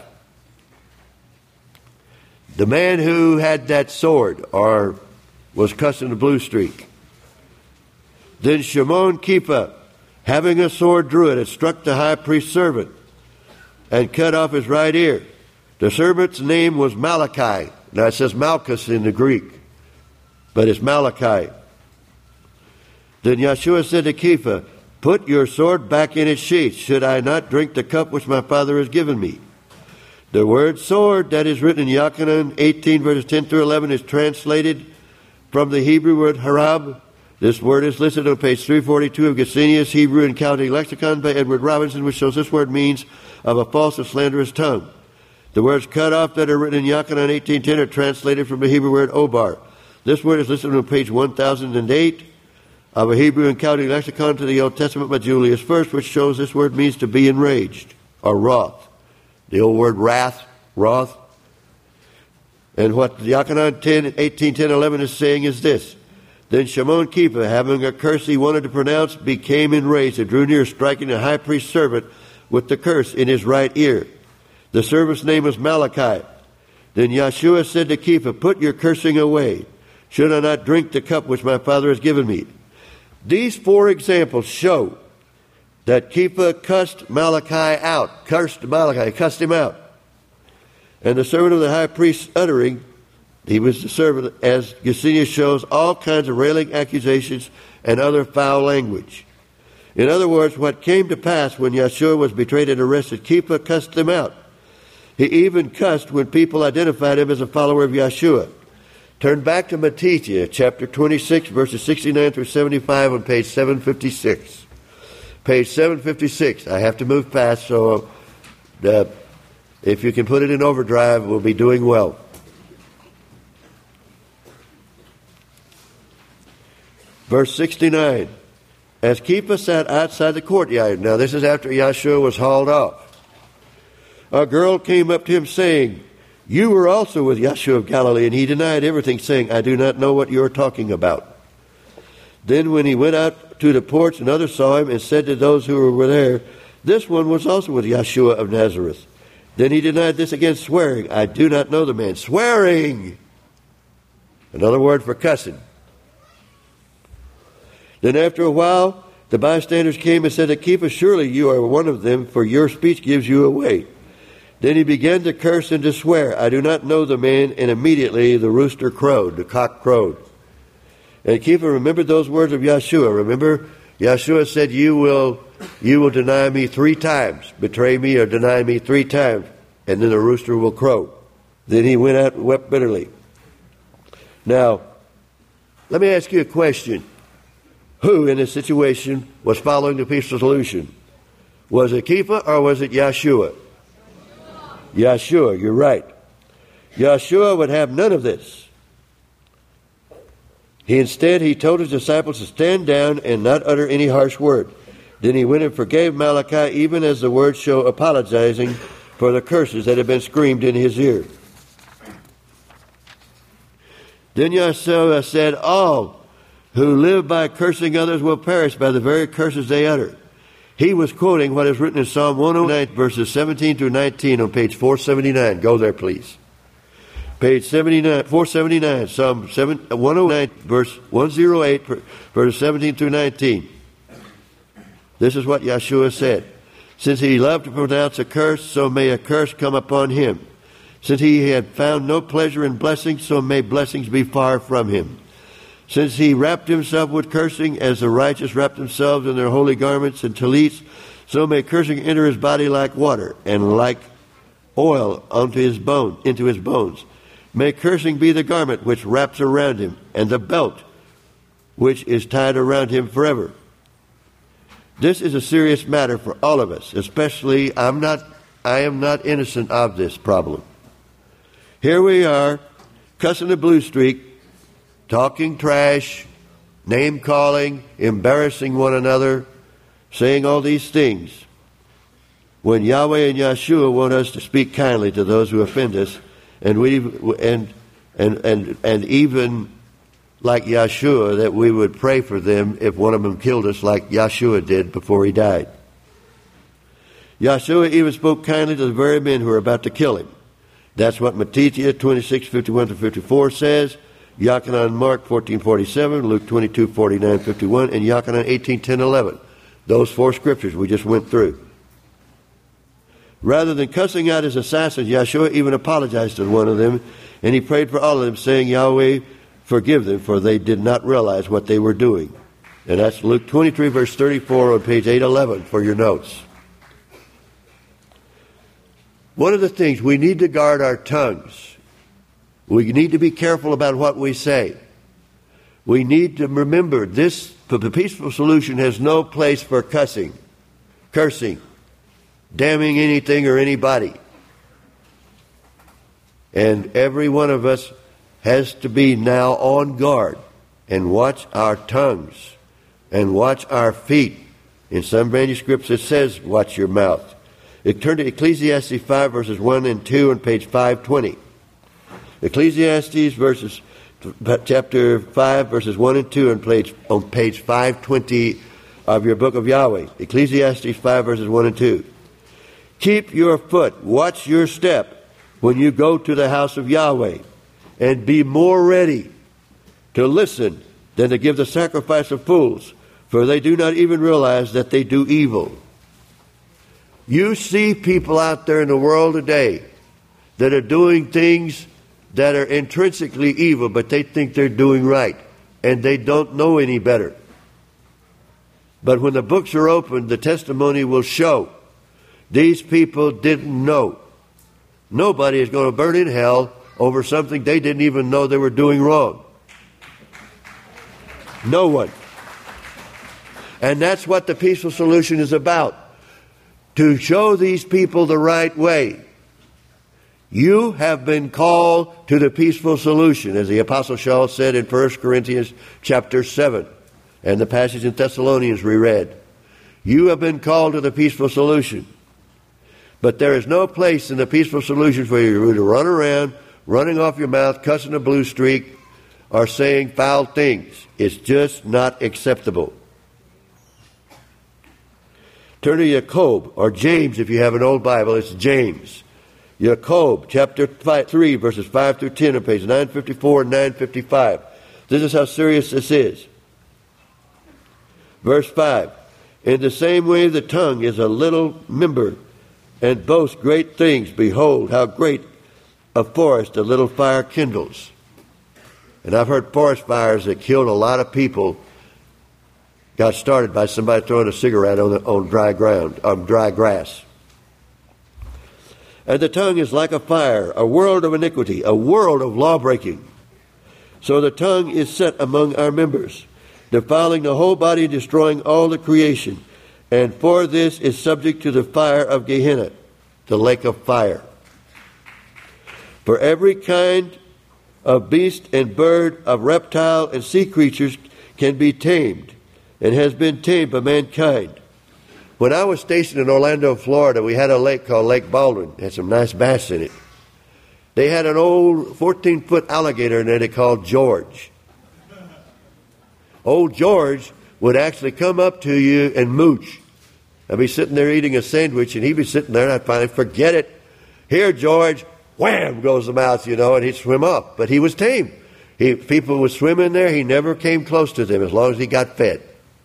The man who had that sword, or was cussing the blue streak. Then Shimon Kefa, having a sword, drew it and struck the high priest's servant and cut off his right ear. The servant's name was Malachi. Now it says Malchus in the Greek, but it's Malachi. Then Yahshua said to Kefa, "Put your sword back in its sheath. Should I not drink the cup which my Father has given me?" The word sword that is written in Yochanan 18 verses 10 through 11 is translated from the Hebrew word harab. This word is listed on page 342 of Gesenius Hebrew and Chaldee Lexicon by Edward Robinson, which shows this word means of a false and slanderous tongue. The words cut off that are written in Yochanan 18:10 are translated from the Hebrew word obar. This word is listed on page 1008 of a Hebrew and Chaldee Lexicon to the Old Testament by Julius First, which shows this word means to be enraged or wroth. The old word wrath, wrath. And what Yochanan 18:10-11 is saying is this. Then Shimon Kefa, having a curse he wanted to pronounce, became enraged and drew near, striking the high priest's servant with the curse in his right ear. The servant's name was Malachi. Then Yahshua said to Kefa, "Put your cursing away. Should I not drink the cup which my Father has given me?" These four examples show that Kefa cussed Malachi out, cussed him out. And the servant of the high priest uttering, he was the servant, as Gesenius shows, all kinds of railing accusations and other foul language. In other words, what came to pass when Yahshua was betrayed and arrested, Kefa cussed them out. He even cussed when people identified him as a follower of Yahshua. Turn back to Matthew chapter 26, verses 69 through 75 on page 756. Page 756. I have to move fast, so if you can put it in overdrive, we'll be doing well. Verse 69. As Kefa sat outside the courtyard, now this is after Yahshua was hauled off, a girl came up to him saying, "You were also with Yahshua of Galilee," and he denied everything, saying, "I do not know what you are talking about." Then when he went out to the porch, another saw him and said to those who were there, "This one was also with Yahshua of Nazareth." Then he denied this again, swearing, I do not know the man. Swearing! Another word for cussing. Then after a while, the bystanders came and said to Kepha, surely you are one of them, for your speech gives you away. Then he began to curse and to swear, I do not know the man, and immediately the rooster crowed, the cock crowed. And Kepha remembered those words of Yeshua. Remember, Yeshua said, you will deny me 3 times, betray me or deny me 3 times, and then the rooster will crow. Then he went out and wept bitterly. Now, let me ask you a question. Who in this situation was following the peaceful solution? Was it Kepha or was it Yeshua? Yeshua, you're right. Yeshua would have none of this. Instead, he told his disciples to stand down and not utter any harsh word. Then he went and forgave Malachi, even as the words show, apologizing for the curses that had been screamed in his ear. Then Yeshua said, all who live by cursing others will perish by the very curses they utter. He was quoting what is written in Psalm 109, verses 17 through 19 on page 479. Go there, please. Page 479, Psalm 109, verse 108, verses 17 through 19. This is what Yeshua said. Since he loved to pronounce a curse, so may a curse come upon him. Since he had found no pleasure in blessings, so may blessings be far from him. Since he wrapped himself with cursing, as the righteous wrap themselves in their holy garments and tallits, so may cursing enter his body like water, and like oil into his bones. May cursing be the garment which wraps around him, and the belt which is tied around him forever. This is a serious matter for all of us, especially I am not innocent of this problem. Here we are, cussing the blue streak, talking trash, name-calling, embarrassing one another, saying all these things, when Yahweh and Yeshua want us to speak kindly to those who offend us, and even like Yeshua, that we would pray for them if one of them killed us like Yeshua did before he died. Yeshua even spoke kindly to the very men who were about to kill him. That's what Matthew 26:51-54 says, Yochanan Mark 14:47, Luke 22:49-51, and Yochanan 18:10-11. Those 4 scriptures we just went through. Rather than cussing out his assassins, Yeshua even apologized to one of them, and he prayed for all of them, saying, Yahweh, forgive them, for they did not realize what they were doing. And that's Luke 23, verse 34 on page 811 for your notes. One of the things, we need to guard our tongues. We need to be careful about what we say. We need to remember this, the peaceful solution has no place for cursing, damning anything or anybody. And every one of us has to be now on guard and watch our tongues and watch our feet. In some manuscripts it says, watch your mouth. Turn to Ecclesiastes 5, verses 1 and 2 on page 520. Ecclesiastes chapter 5, verses 1 and 2 on page 520 of your book of Yahweh. Ecclesiastes 5, verses 1 and 2. Keep your foot, watch your step when you go to the house of Yahweh, and be more ready to listen than to give the sacrifice of fools, for they do not even realize that they do evil. You see people out there in the world today that are doing things that are intrinsically evil, but they think they're doing right, and they don't know any better. But when the books are opened, the testimony will show these people didn't know. Nobody is going to burn in hell over something they didn't even know they were doing wrong. No one. And that's what the peaceful solution is about. To show these people the right way. You have been called to the peaceful solution, as the Apostle Shaul said in 1 Corinthians chapter 7, and the passage in Thessalonians we read. You have been called to the peaceful solution. But there is no place in the peaceful solution for you to run around, running off your mouth, cussing a blue streak, or saying foul things. It's just not acceptable. Turn to Jacob, or James if you have an old Bible. It's James. Jacob, chapter 3, verses 5 through 10 on page 954 and 955. This is how serious this is. Verse 5. In the same way the tongue is a little member and boasts great things. Behold, how great a forest a little fire kindles. And I've heard forest fires that killed a lot of people got started by somebody throwing a cigarette on dry ground, on dry grass. And the tongue is like a fire, a world of iniquity, a world of lawbreaking. So the tongue is set among our members, defiling the whole body, destroying all the creation. And for this is subject to the fire of Gehenna, the lake of fire. For every kind of beast and bird, of reptile and sea creatures can be tamed, and has been tamed by mankind. When I was stationed in Orlando, Florida, we had a lake called Lake Baldwin. It had some nice bass in it. They had an old 14-foot alligator in there they called George. Old George would actually come up to you and mooch. I'd be sitting there eating a sandwich, and he'd be sitting there, and I'd finally forget it. Here, George, wham, goes the mouth, and he'd swim up. But he was tame. People would swim in there. He never came close to them as long as he got fed.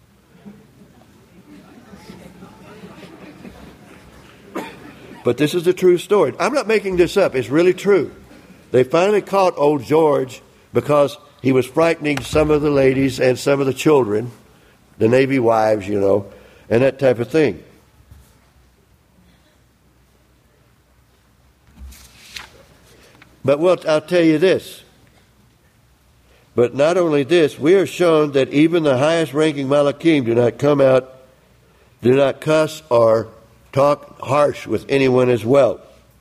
But this is a true story. I'm not making this up. It's really true. They finally caught old George because he was frightening some of the ladies and some of the children, the Navy wives, and that type of thing. But I'll tell you this. But not only this, we are shown that even the highest ranking Malachim do not cuss or talk harsh with anyone as well.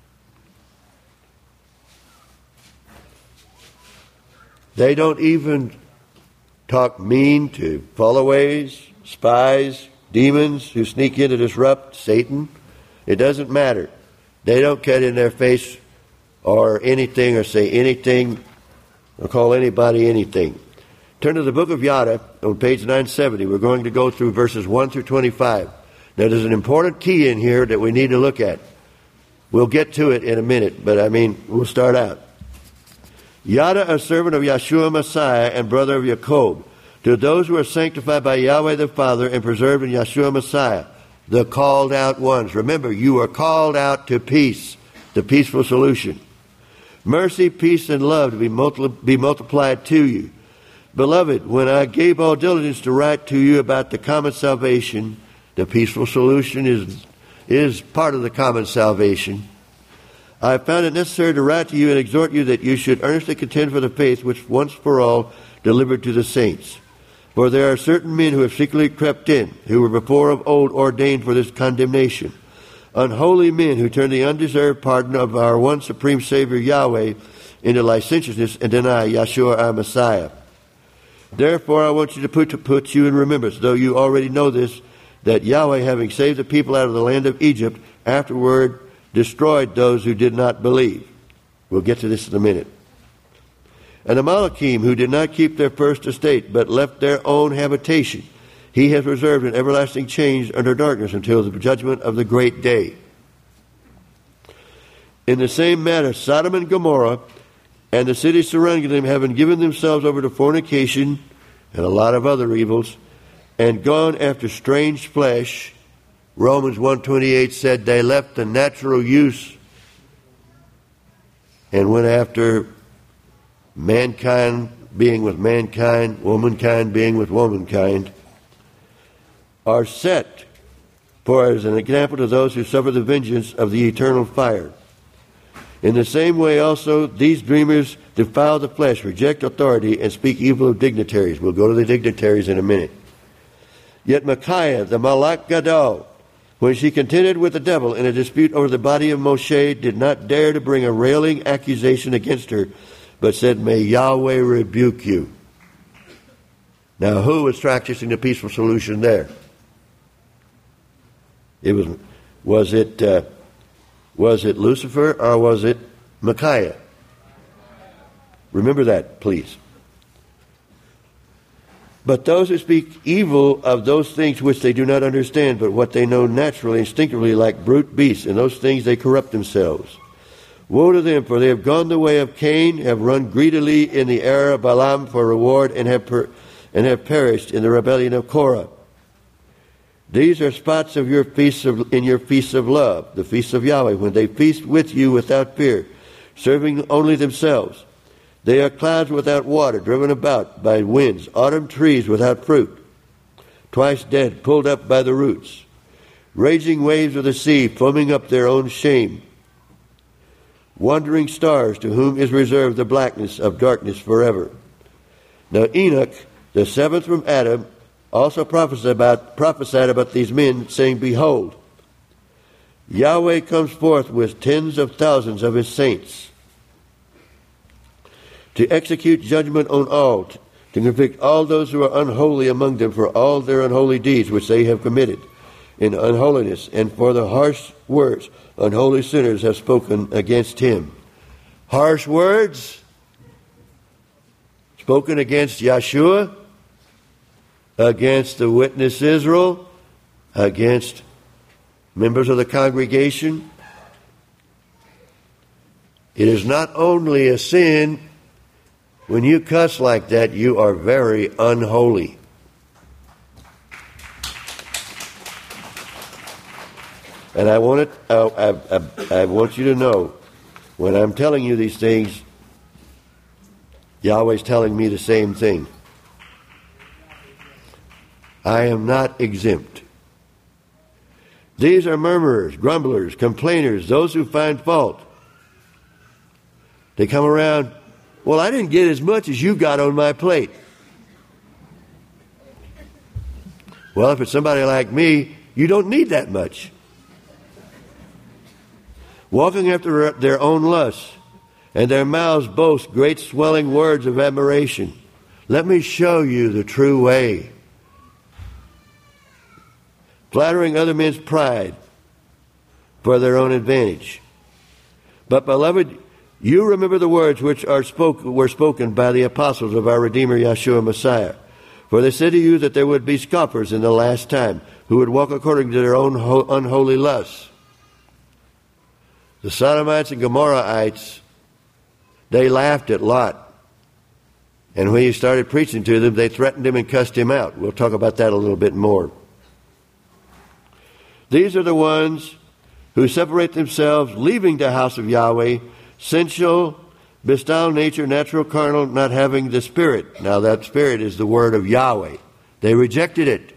They don't even talk mean to followaways, spies, demons who sneak in to disrupt, Satan. It doesn't matter. They don't cut in their face or anything or say anything or call anybody anything. Turn to the book of Yada on page 970. We're going to go through verses 1 through 25. Now, there's an important key in here that we need to look at. We'll get to it in a minute, but we'll start out. Yada, a servant of Yeshua Messiah and brother of Jacob, to those who are sanctified by Yahweh the Father and preserved in Yeshua Messiah, the called out ones. Remember, you are called out to peace, the peaceful solution. Mercy, peace, and love to be multiplied to you. Beloved, when I gave all diligence to write to you about the common salvation, the peaceful solution is part of the common salvation. I found it necessary to write to you and exhort you that you should earnestly contend for the faith which once for all delivered to the saints. For there are certain men who have secretly crept in, who were before of old ordained for this condemnation. Unholy men who turn the undeserved pardon of our one supreme Savior Yahweh into licentiousness and deny Yeshua our Messiah. Therefore I want you to put you in remembrance, though you already know this, that Yahweh, having saved the people out of the land of Egypt, afterward destroyed those who did not believe. We'll get to this in a minute. And the Malachim, who did not keep their first estate, but left their own habitation, he has reserved an everlasting change under darkness until the judgment of the great day. In the same manner, Sodom and Gomorrah and the cities surrounding them, having given themselves over to fornication and a lot of other evils, and gone after strange flesh, Romans 1:28 said they left the natural use and went after mankind being with mankind, womankind being with womankind, are set for as an example to those who suffer the vengeance of the eternal fire. In the same way also, these dreamers defile the flesh, reject authority, and speak evil of dignitaries. We'll go to the dignitaries in a minute. Yet Micaiah, the Malach Gadol, when she contended with the devil in a dispute over the body of Moshe, did not dare to bring a railing accusation against her, but said, "May Yahweh rebuke you." Now, who was practicing the peaceful solution there? Was it Lucifer or was it Micaiah? Remember that, please. But those who speak evil of those things which they do not understand, but what they know naturally, instinctively, like brute beasts, in those things they corrupt themselves. Woe to them, for they have gone the way of Cain, have run greedily in the error of Balaam for reward, and have perished in the rebellion of Korah. These are spots of your feasts in your feasts of love, the feasts of Yahweh, when they feast with you without fear, serving only themselves. They are clouds without water, driven about by winds, autumn trees without fruit, twice dead, pulled up by the roots, raging waves of the sea, foaming up their own shame, wandering stars to whom is reserved the blackness of darkness forever. Now Enoch, the seventh from Adam, also prophesied about these men, saying, Behold, Yahweh comes forth with tens of thousands of his saints, to execute judgment on all, to convict all those who are unholy among them for all their unholy deeds which they have committed in unholiness, and for the harsh words unholy sinners have spoken against him. Harsh words spoken against Yeshua, against the witness Israel, against members of the congregation. It is not only a sin. When you cuss like that, you are very unholy. And I want you to know, when I'm telling you these things, Yahweh's telling me the same thing. I am not exempt. These are murmurers, grumblers, complainers, those who find fault. They come around, well, I didn't get as much as you got on my plate. Well, if it's somebody like me, you don't need that much. Walking after their own lusts, and their mouths boast great swelling words of admiration. Let me show you the true way. Flattering other men's pride for their own advantage. But, beloved, you remember the words which were spoken by the apostles of our Redeemer Yeshua Messiah. For they said to you that there would be scoffers in the last time, who would walk according to their own unholy lusts. The Sodomites and Gomorrahites, they laughed at Lot. And when he started preaching to them, they threatened him and cussed him out. We'll talk about that a little bit more. These are the ones who separate themselves, leaving the house of Yahweh, sensual, bestial nature, natural, carnal, not having the Spirit. Now that Spirit is the word of Yahweh. They rejected it.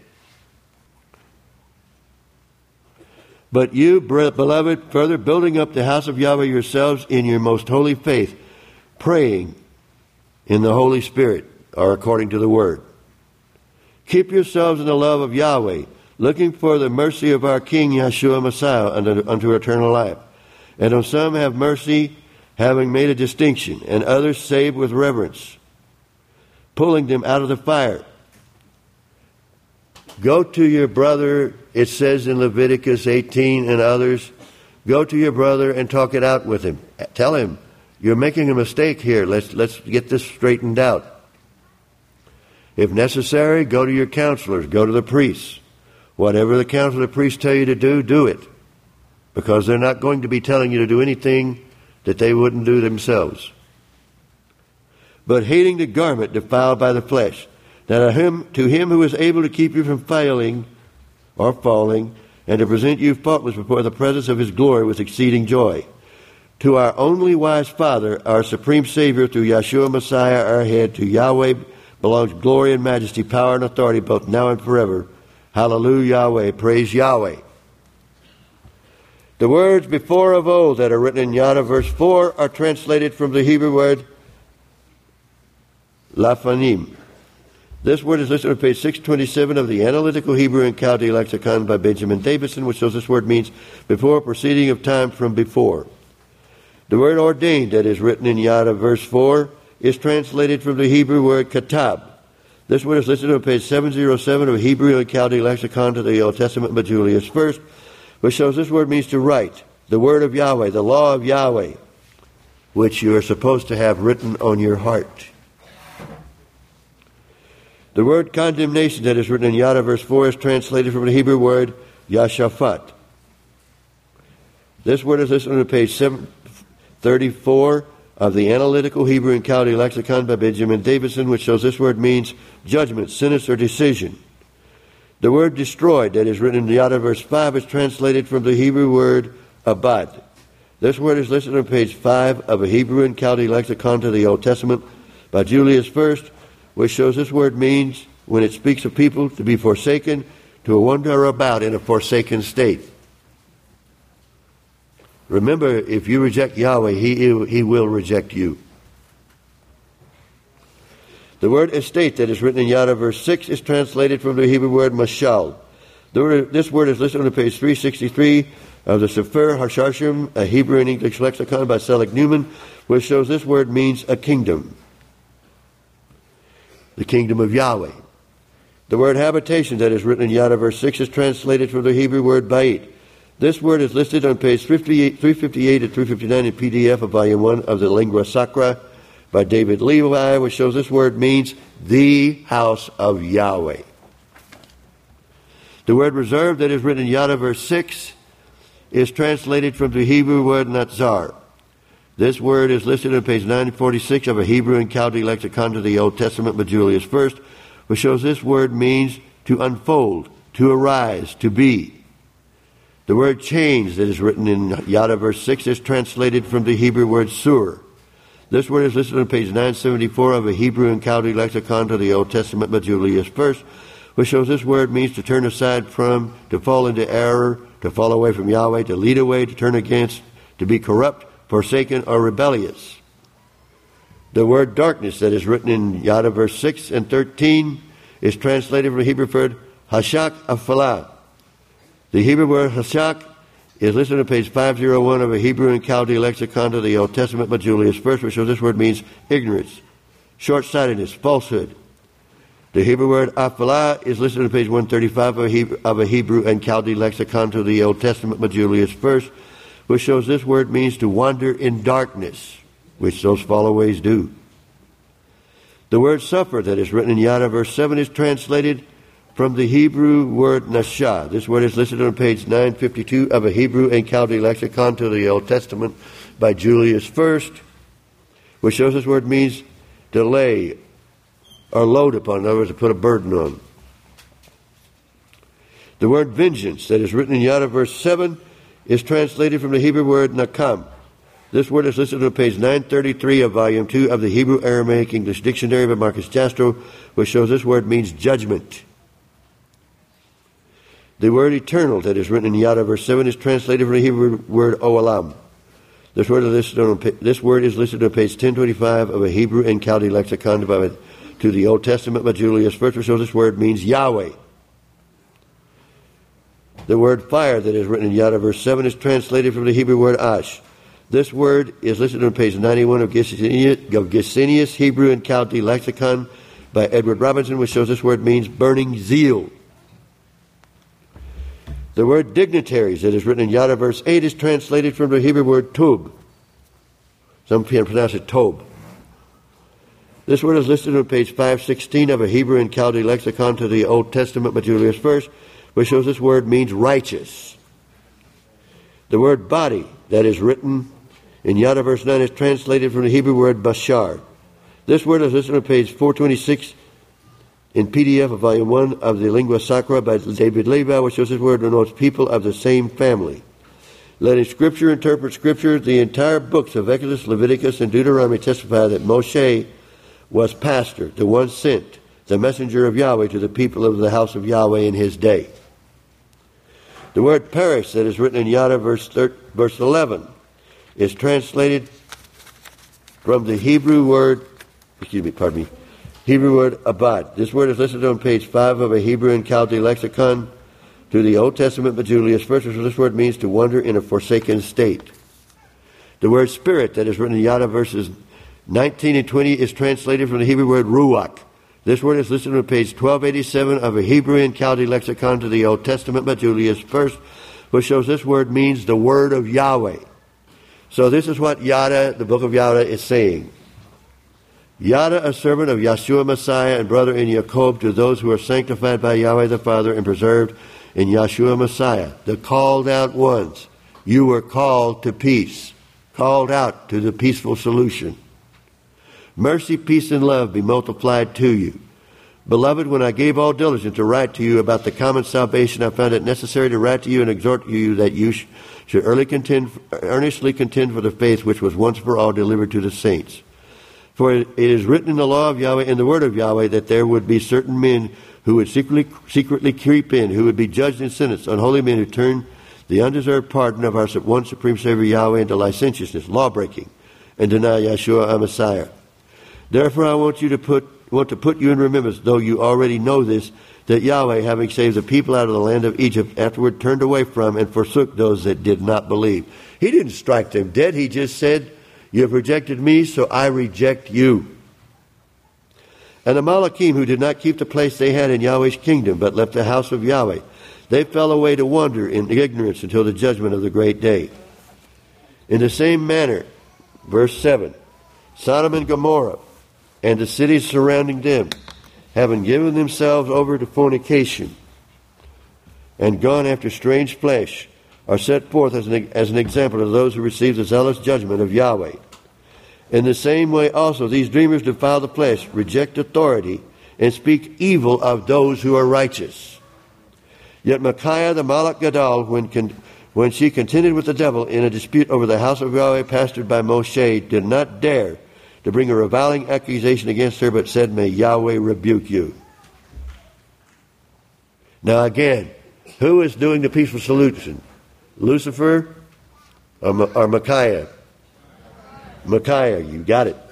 But you, beloved, further building up the house of Yahweh yourselves in your most holy faith, praying in the Holy Spirit, or according to the Word. Keep yourselves in the love of Yahweh, looking for the mercy of our King Yeshua Messiah unto eternal life. And on some have mercy, having made a distinction, and others saved with reverence, pulling them out of the fire. Go to your brother, it says in Leviticus 18 and others, go to your brother and talk it out with him. Tell him, you're making a mistake here. Let's get this straightened out. If necessary, go to your counselors, go to the priests. Whatever the counsel of the priests tell you to do, do it. Because they're not going to be telling you to do anything that they wouldn't do themselves. But hating the garment defiled by the flesh, that to him who is able to keep you from failing or falling, and to present you faultless before the presence of his glory with exceeding joy. To our only wise Father, our supreme Savior, through Yeshua Messiah, our head, to Yahweh belongs glory and majesty, power and authority, both now and forever. Hallelujah, Yahweh. Praise Yahweh. The words before of old that are written in Yada verse 4 are translated from the Hebrew word lafanim. This word is listed on page 627 of the Analytical Hebrew and Chaldee Lexicon by Benjamin Davidson, which shows this word means before, proceeding of time from before. The word ordained that is written in Yada verse 4 is translated from the Hebrew word katab. This word is listed on page 707 of Hebrew and Chaldee Lexicon to the Old Testament by Julius First, which shows this word means to write, the word of Yahweh, the law of Yahweh, which you are supposed to have written on your heart. The word condemnation that is written in Yada verse 4 is translated from the Hebrew word yashafat. This word is listed on page 730 34 of the Analytical Hebrew and Chaldee Lexicon by Benjamin Davison, which shows this word means judgment, sentence, or decision. The word destroyed that is written in Yada verse 5 is translated from the Hebrew word abad. This word is listed on page 5 of a Hebrew and Chaldee Lexicon to the Old Testament by Julius First, which shows this word means, when it speaks of people, to be forsaken, to wander about in a forsaken state. Remember, if you reject Yahweh, He will reject you. The word estate that is written in Yada verse 6 is translated from the Hebrew word mashal. This word is listed on page 363 of the Sefer HaSharshim, a Hebrew and English lexicon by Selig Newman, which shows this word means a kingdom. The kingdom of Yahweh. The word habitation that is written in Yada verse 6 is translated from the Hebrew word bait. This word is listed on page 358 and 359 in PDF of Volume 1 of the Lingua Sacra by David Levi, which shows this word means the house of Yahweh. The word reserved that is written in Yada verse 6 is translated from the Hebrew word natzar. This word is listed on page 946 of a Hebrew and Chaldee lexicon to the Old Testament by Julius First, which shows this word means to unfold, to arise, to be. The word change that is written in Yada verse 6 is translated from the Hebrew word sur. This word is listed on page 974 of a Hebrew and Chaldee lexicon to the Old Testament by Julius First, which shows this word means to turn aside from, to fall into error, to fall away from Yahweh, to lead away, to turn against, to be corrupt, forsaken, or rebellious. The word darkness that is written in Yada verse 6 and 13 is translated from the Hebrew word hashak afalah. The Hebrew word hashak is listed on page 501 of a Hebrew and Chaldee lexicon to the Old Testament by Julius First, which shows this word means ignorance, short-sightedness, falsehood. The Hebrew word afalah is listed on page 135 of a Hebrew and Chaldee lexicon to the Old Testament by Julius First, which shows this word means to wander in darkness, which those followaways do. The word suffer that is written in Yada verse 7 is translated from the Hebrew word nashah. This word is listed on page 952 of a Hebrew and Chaldee lexicon to the Old Testament by Julius First, which shows this word means to lay or load upon, in other words, to put a burden on. The word vengeance that is written in Yada verse 7 is translated from the Hebrew word nakam. This word is listed on page 933 of Volume 2 of the Hebrew Aramaic English Dictionary by Marcus Jastrow, which shows this word means judgment. The word eternal that is written in Yada verse 7 is translated from the Hebrew word olam. This word is listed on page 1025 of a Hebrew and Chaldee lexicon to the Old Testament by Julius First, which shows this word means Yahweh. The word fire that is written in Yada verse 7 is translated from the Hebrew word ash. This word is listed on page 91 of Gesenius Hebrew and Chaldee lexicon by Edward Robinson, which shows this word means burning zeal. The word dignitaries that is written in Yada verse 8 is translated from the Hebrew word tub. Some people pronounce it tob. This word is listed on page 516 of a Hebrew and Chaldee lexicon to the Old Testament by Julius First, which shows this word means righteous. The word body that is written in Yada verse 9 is translated from the Hebrew word bashar. This word is listed on page 426 in PDF of Volume 1 of the Lingua Sacra by David Levi, which shows this word denotes people of the same family. Letting Scripture interpret Scripture, the entire books of Exodus, Leviticus, and Deuteronomy testify that Moshe was pastor, the one sent, the messenger of Yahweh to the people of the house of Yahweh in his day. The word perish that is written in Yada verse 11 is translated from the Hebrew word abad. This word is listed on page 5 of a Hebrew and Chaldee lexicon to the Old Testament by Julius First, which this word means to wander in a forsaken state. The word spirit that is written in Yada verses 19 and 20 is translated from the Hebrew word ruach. This word is listed on page 1287 of a Hebrew and Chaldee lexicon to the Old Testament by Julius First, which shows this word means the word of Yahweh. So this is what Yada, the book of Yada, is saying. Yada, a servant of Yeshua Messiah and brother in Yaakov, to those who are sanctified by Yahweh the Father and preserved in Yeshua Messiah, the called out ones. You were called to peace. called out to the peaceful solution. Mercy, peace, and love be multiplied to you. Beloved, when I gave all diligence to write to you about the common salvation, I found it necessary to write to you and exhort you that you should earnestly contend for the faith which was once for all delivered to the saints. For it is written in the law of Yahweh, in the word of Yahweh, that there would be certain men who would secretly creep in, who would be judged and sentenced, unholy men who turn the undeserved pardon of our one supreme Savior Yahweh into licentiousness, law-breaking, and deny Yeshua our Messiah. Therefore I want to put you in remembrance, though you already know this, that Yahweh, having saved the people out of the land of Egypt, afterward turned away from and forsook those that did not believe. He didn't strike them dead. He just said, you have rejected me, so I reject you. And the Malachim, who did not keep the place they had in Yahweh's kingdom, but left the house of Yahweh, they fell away to wander in ignorance until the judgment of the great day. In the same manner, verse 7, Sodom and Gomorrah and the cities surrounding them, having given themselves over to fornication and gone after strange flesh, are set forth as an example of those who receive the zealous judgment of Yahweh. In the same way also these dreamers defile the flesh, reject authority, and speak evil of those who are righteous. Yet Micaiah the Malach Gadol, when she contended with the devil in a dispute over the house of Yahweh pastored by Moshe, did not dare to bring a reviling accusation against her, but said, may Yahweh rebuke you. Now again, who is doing the peaceful solution? Lucifer or Micaiah? Micaiah, you got it.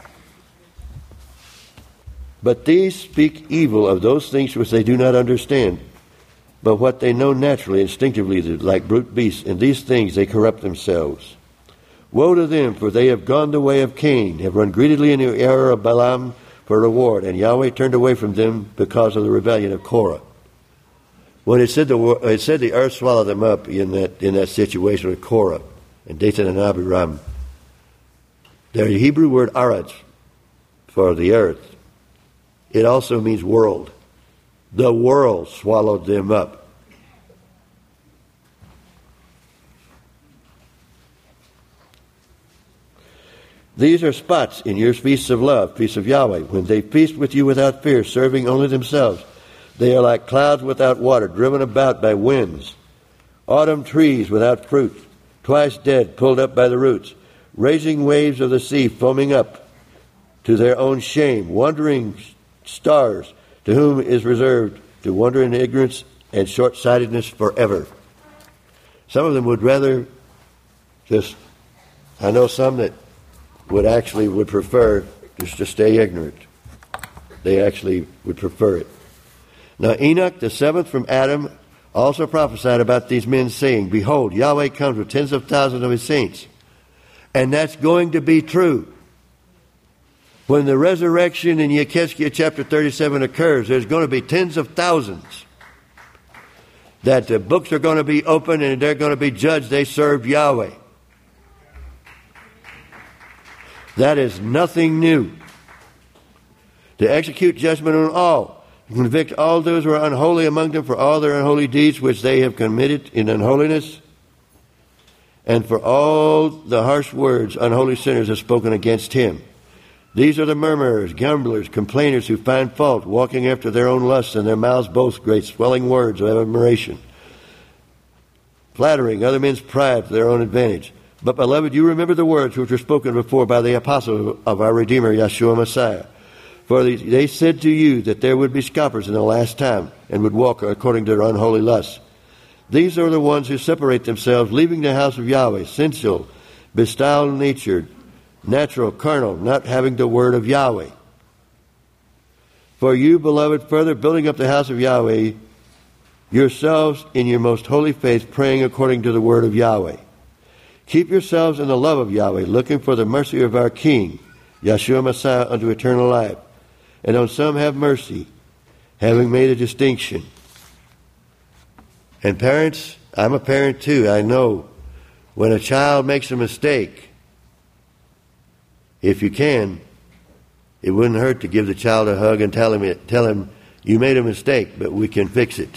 But these speak evil of those things which they do not understand, but what they know naturally, instinctively, like brute beasts. In these things they corrupt themselves. Woe to them, for they have gone the way of Cain, have run greedily in the error of Balaam for reward, and Yahweh turned away from them because of the rebellion of Korah. When it said the earth swallowed them up in that situation with Korah and Dathan and Abiram, the Hebrew word aretz for the earth, it also means world. The world swallowed them up. These are spots in your feasts of love, feasts of Yahweh, when they feast with you without fear, serving only themselves. They are like clouds without water, driven about by winds. Autumn trees without fruit, twice dead, pulled up by the roots. Raging waves of the sea foaming up to their own shame. Wandering stars, to whom is reserved to wander in ignorance and short-sightedness forever. Some of them would rather I know some that would prefer just to stay ignorant. They actually would prefer it. Now Enoch, the seventh from Adam, also prophesied about these men, saying, behold, Yahweh comes with tens of thousands of his saints. And that's going to be true. When the resurrection in Yechezkiah chapter 37 occurs, there's going to be tens of thousands. That the books are going to be opened and they're going to be judged. They served Yahweh. That is nothing new. To execute judgment on all. To convict all those who are unholy among them for all their unholy deeds which they have committed in unholiness. And for all the harsh words unholy sinners have spoken against him. These are the murmurers, grumblers, complainers who find fault, walking after their own lusts, and their mouths boast great swelling words of admiration, flattering other men's pride for their own advantage. But, beloved, you remember the words which were spoken before by the apostles of our Redeemer, Yeshua Messiah. For they said to you that there would be scoffers in the last time, and would walk according to their unholy lusts. These are the ones who separate themselves, leaving the house of Yahweh, sensual, bestyle-natured, natural, carnal, not having the word of Yahweh. For you, beloved, further building up the house of Yahweh, yourselves in your most holy faith, praying according to the word of Yahweh. Keep yourselves in the love of Yahweh, looking for the mercy of our King, Yeshua Messiah, unto eternal life. And on some have mercy, having made a distinction. And parents, I'm a parent too. I know when a child makes a mistake, if you can, it wouldn't hurt to give the child a hug and tell him you made a mistake, but we can fix it.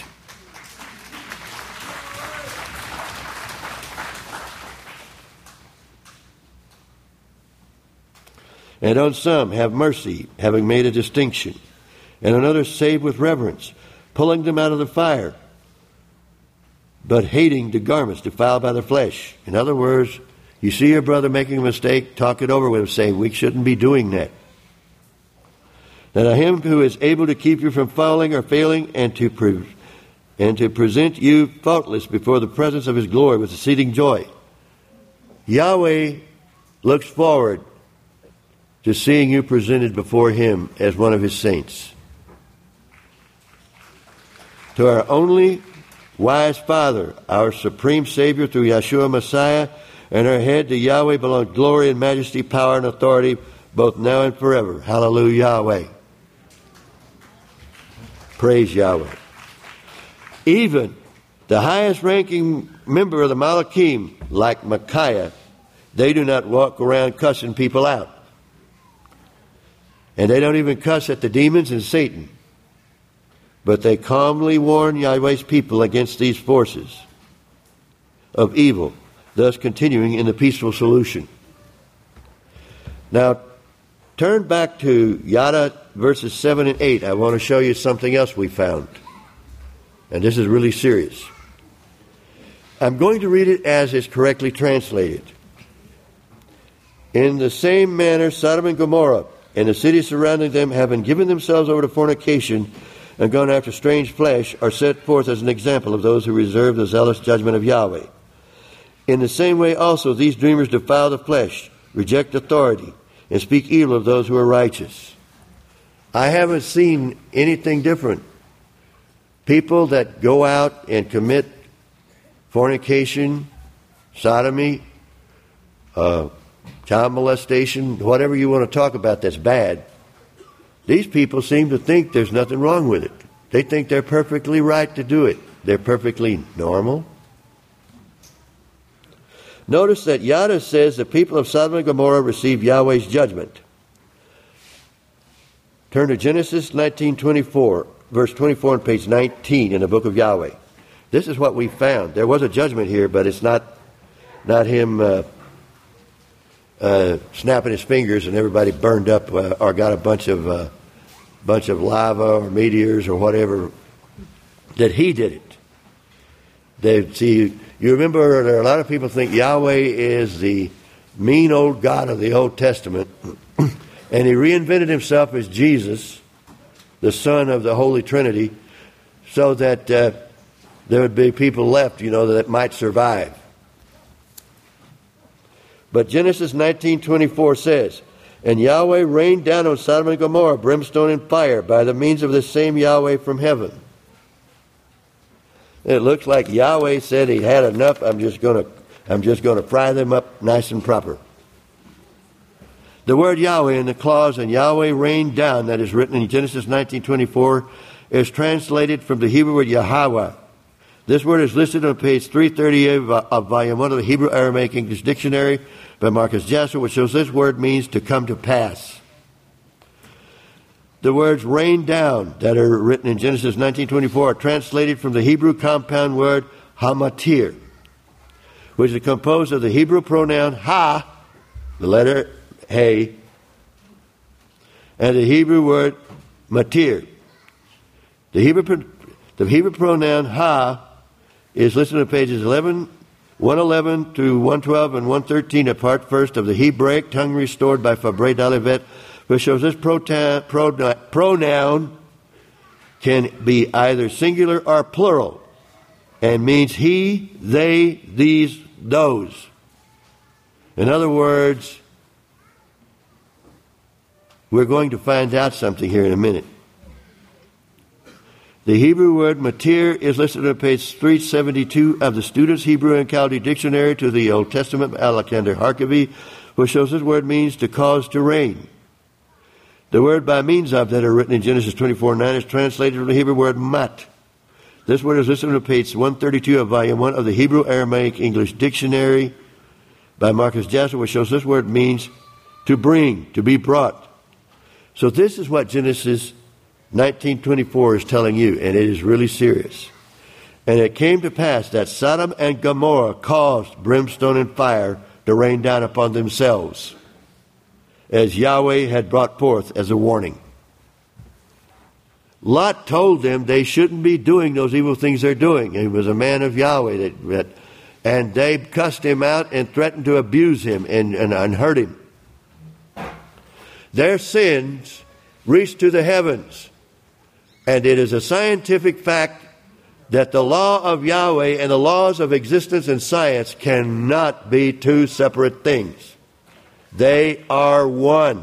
And on some have mercy, having made a distinction. And on others save with reverence, pulling them out of the fire, but hating the garments defiled by the flesh. In other words, you see your brother making a mistake, talk it over with him, say, we shouldn't be doing that. Now him who is able to keep you from falling or failing, and to present you faultless before the presence of his glory with exceeding joy. Yahweh looks forward to seeing you presented before him as one of his saints. To our only wise Father, our supreme Savior through Yeshua Messiah, and our head, to Yahweh belong glory and majesty, power and authority, both now and forever. Hallelujah, Yahweh. Praise Yahweh. Even the highest ranking member of the Malachim, like Micaiah, they do not walk around cussing people out. And they don't even cuss at the demons and Satan. But they calmly warn Yahweh's people against these forces of evil, thus continuing in the peaceful solution. Now, turn back to Yada verses 7 and 8. I want to show you something else we found. And this is really serious. I'm going to read it as it's correctly translated. In the same manner, Sodom and Gomorrah and the cities surrounding them, having given themselves over to fornication and gone after strange flesh, are set forth as an example of those who reserve the zealous judgment of Yahweh. In the same way also these dreamers defile the flesh, reject authority, and speak evil of those who are righteous. I haven't seen anything different. People that go out and commit fornication, sodomy, child molestation, whatever you want to talk about that's bad, these people seem to think there's nothing wrong with it. They think they're perfectly right to do it. They're perfectly normal. Notice that Yada says the people of Sodom and Gomorrah received Yahweh's judgment. Turn to Genesis 19:24, verse 24 on page 19 in the book of Yahweh. This is what we found. There was a judgment here, but it's not him snapping his fingers and everybody burned up or got a bunch of lava or meteors or whatever. That he did it. You remember there are a lot of people think Yahweh is the mean old God of the Old Testament, and he reinvented himself as Jesus, the Son of the Holy Trinity, so that there would be people left, that might survive. But Genesis 19:24 says, and Yahweh rained down on Sodom and Gomorrah brimstone and fire by the means of this same Yahweh from heaven. It looks like Yahweh said he had enough. I'm just going to fry them up nice and proper. The word Yahweh in the clause "and Yahweh rained down" that is written in Genesis 19:24 is translated from the Hebrew word Yahweh. This word is listed on page 338 of Volume 1 of the Hebrew Aramaic English Dictionary by Marcus Jasser, which shows this word means to come to pass. The words "rain down" that are written in Genesis 19:24 are translated from the Hebrew compound word hamatir, which is composed of the Hebrew pronoun ha, the letter hey, and the Hebrew word matir. The Hebrew pronoun ha is listed on pages 111 to 112 and 113 of part first of the Hebraic tongue restored by Fabre d'Olivet, which shows this pronoun can be either singular or plural and means he, they, these, those. In other words, we're going to find out something here in a minute. The Hebrew word matir is listed on page 372 of the Student's Hebrew and Chaldee Dictionary to the Old Testament by Alexander Harkavy, which shows this word means to cause to rain. The word by means of that are written in Genesis 24:9 is translated from the Hebrew word mat. This word is listed on page 132 of Volume 1 of the Hebrew Aramaic English Dictionary by Marcus Jasser, which shows this word means to bring, to be brought. So this is what Genesis 19:24 is telling you, and it is really serious. And it came to pass that Sodom and Gomorrah caused brimstone and fire to rain down upon themselves. as Yahweh had brought forth as a warning. Lot told them they shouldn't be doing those evil things they're doing. He was a man of Yahweh, and they cussed him out and threatened to abuse him and hurt him. Their sins reached to the heavens, and it is a scientific fact that the law of Yahweh and the laws of existence and science cannot be two separate things. They are one.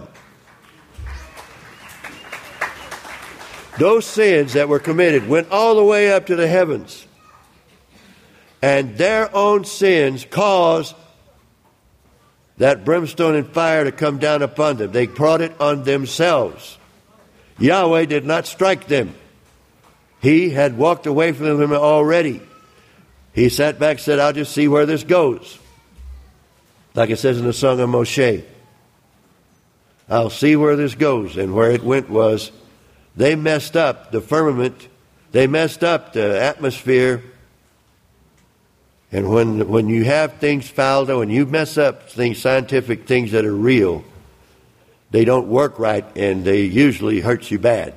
Those sins that were committed went all the way up to the heavens. And their own sins caused that brimstone and fire to come down upon them. They brought it on themselves. Yahweh did not strike them. He had walked away from them already. He sat back and said, I'll just see where this goes. Like it says in the Song of Moshe. I'll see where this goes. And where it went was, they messed up the firmament. They messed up the atmosphere. And when you have things fouled up, when you mess up things, scientific things that are real, they don't work right and they usually hurt you bad.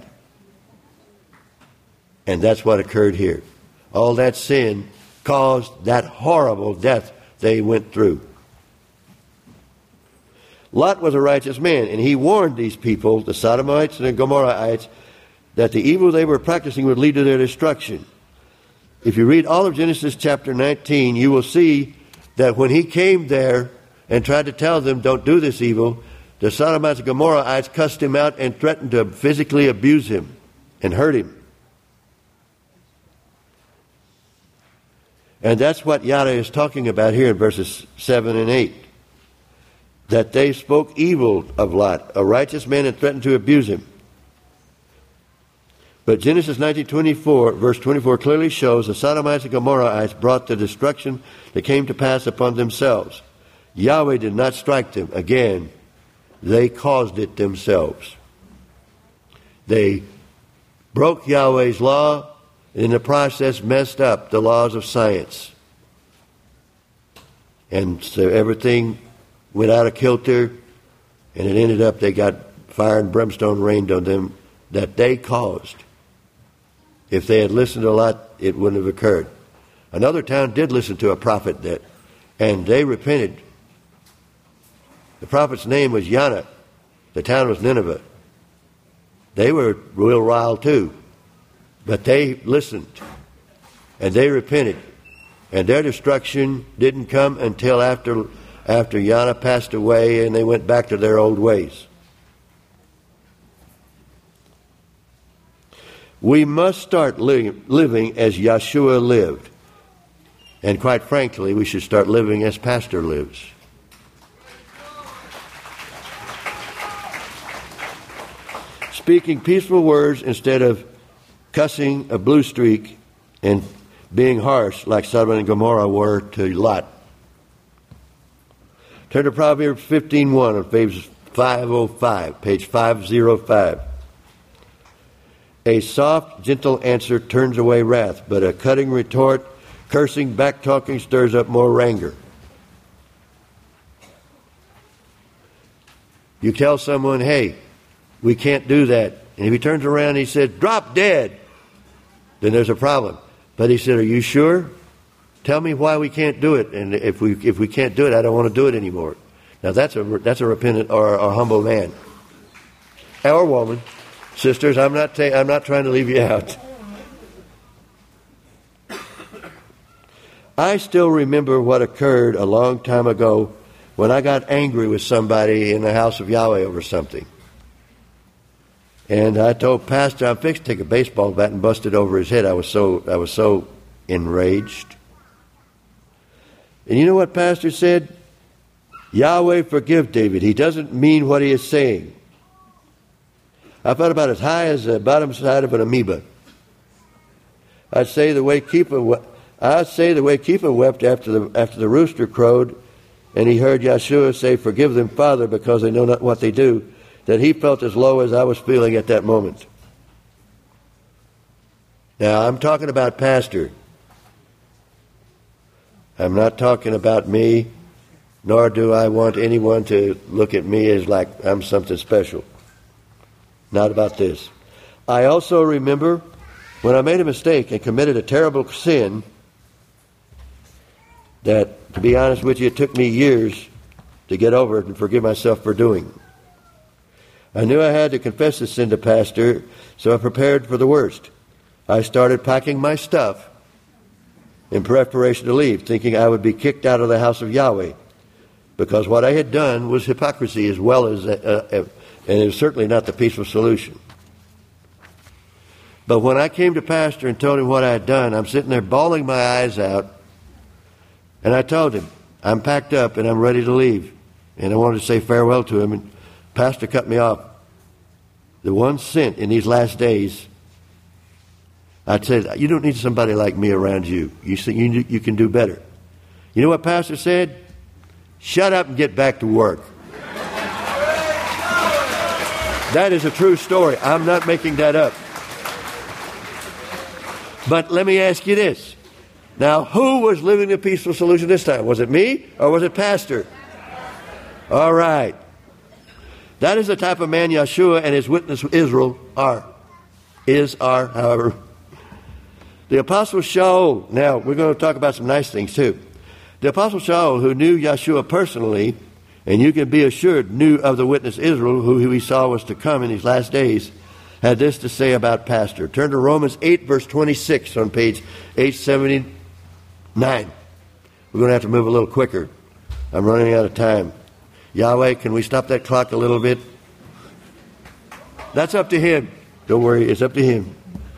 And that's what occurred here. All that sin caused that horrible death they went through. Lot was a righteous man, and he warned these people, the Sodomites and the Gomorrahites, that the evil they were practicing would lead to their destruction. If you read all of Genesis chapter 19, you will see that when he came there and tried to tell them, don't do this evil, the Sodomites and Gomorrahites cussed him out and threatened to physically abuse him and hurt him. And that's what Yahweh is talking about here in verses 7 and 8. That they spoke evil of Lot, a righteous man, and threatened to abuse him. But Genesis 19:24, verse 24, clearly shows the Sodomites and Gomorrahites brought the destruction that came to pass upon themselves. Yahweh did not strike them. Again, they caused it themselves. They broke Yahweh's law, and in the process messed up the laws of science. And so everything went out of kilter, and it ended up they got fire and brimstone rained on them that they caused. If they had listened a lot, it wouldn't have occurred. Another town did listen to a prophet, and they repented. The prophet's name was Yonah. The town was Nineveh. They were real riled too, but they listened, and they repented. And their destruction didn't come until after Yonah passed away and they went back to their old ways. We must start living as Yeshua lived. And quite frankly, we should start living as Pastor lives. Speaking peaceful words instead of cussing a blue streak and being harsh like Sodom and Gomorrah were to Lot. Turn to Proverbs 15:1 on page 505, page 505. A soft, gentle answer turns away wrath, but a cutting retort, cursing, back-talking stirs up more anger. You tell someone, hey, we can't do that. And if he turns around and he says, drop dead, then there's a problem. But he said, are you sure? Tell me why we can't do it. And if we can't do it, I don't want to do it anymore. Now that's a repentant or a humble man. Or woman. Sisters, I'm not trying to leave you out. I still remember what occurred a long time ago when I got angry with somebody in the house of Yahweh over something. And I told Pastor, I'm fixed to take a baseball bat and bust it over his head. I was so enraged. And you know what Pastor said? Yahweh forgive David. He doesn't mean what he is saying. I felt about as high as the bottom side of an amoeba. I'd say the way Keeper wept after the rooster crowed, and he heard Yeshua say, "Forgive them, Father, because they know not what they do." That he felt as low as I was feeling at that moment. Now I'm talking about Pastor. I'm not talking about me. nor do I want anyone to look at me as like I'm something special. Not about this. I also remember when I made a mistake and committed a terrible sin that, to be honest with you, it took me years to get over it and forgive myself for doing. I knew I had to confess this sin to Pastor, so I prepared for the worst. I started packing my stuff in preparation to leave, thinking I would be kicked out of the house of Yahweh, because what I had done was hypocrisy as well as, and it was certainly not the peaceful solution. But when I came to Pastor and told him what I had done, I'm sitting there bawling my eyes out, and I told him, I'm packed up and I'm ready to leave. And I wanted to say farewell to him, and Pastor cut me off. The 1 cent in these last days, I said, you don't need somebody like me around you. You can do better. You know what Pastor said? Shut up and get back to work. That is a true story. I'm not making that up. But let me ask you this. Now, who was living the peaceful solution this time? Was it me or was it Pastor? All right. That is the type of man Yeshua and his witness Israel are. However. The Apostle Shaul, now we're going to talk about some nice things too. The Apostle Shaul, who knew Yeshua personally, and you can be assured knew of the witness Israel, who he saw was to come in these last days, had this to say about Pastor. Turn to Romans 8, verse 26 on page 879. We're going to have to move a little quicker. I'm running out of time. Yahweh, can we stop that clock a little bit? That's up to him. Don't worry, it's up to him.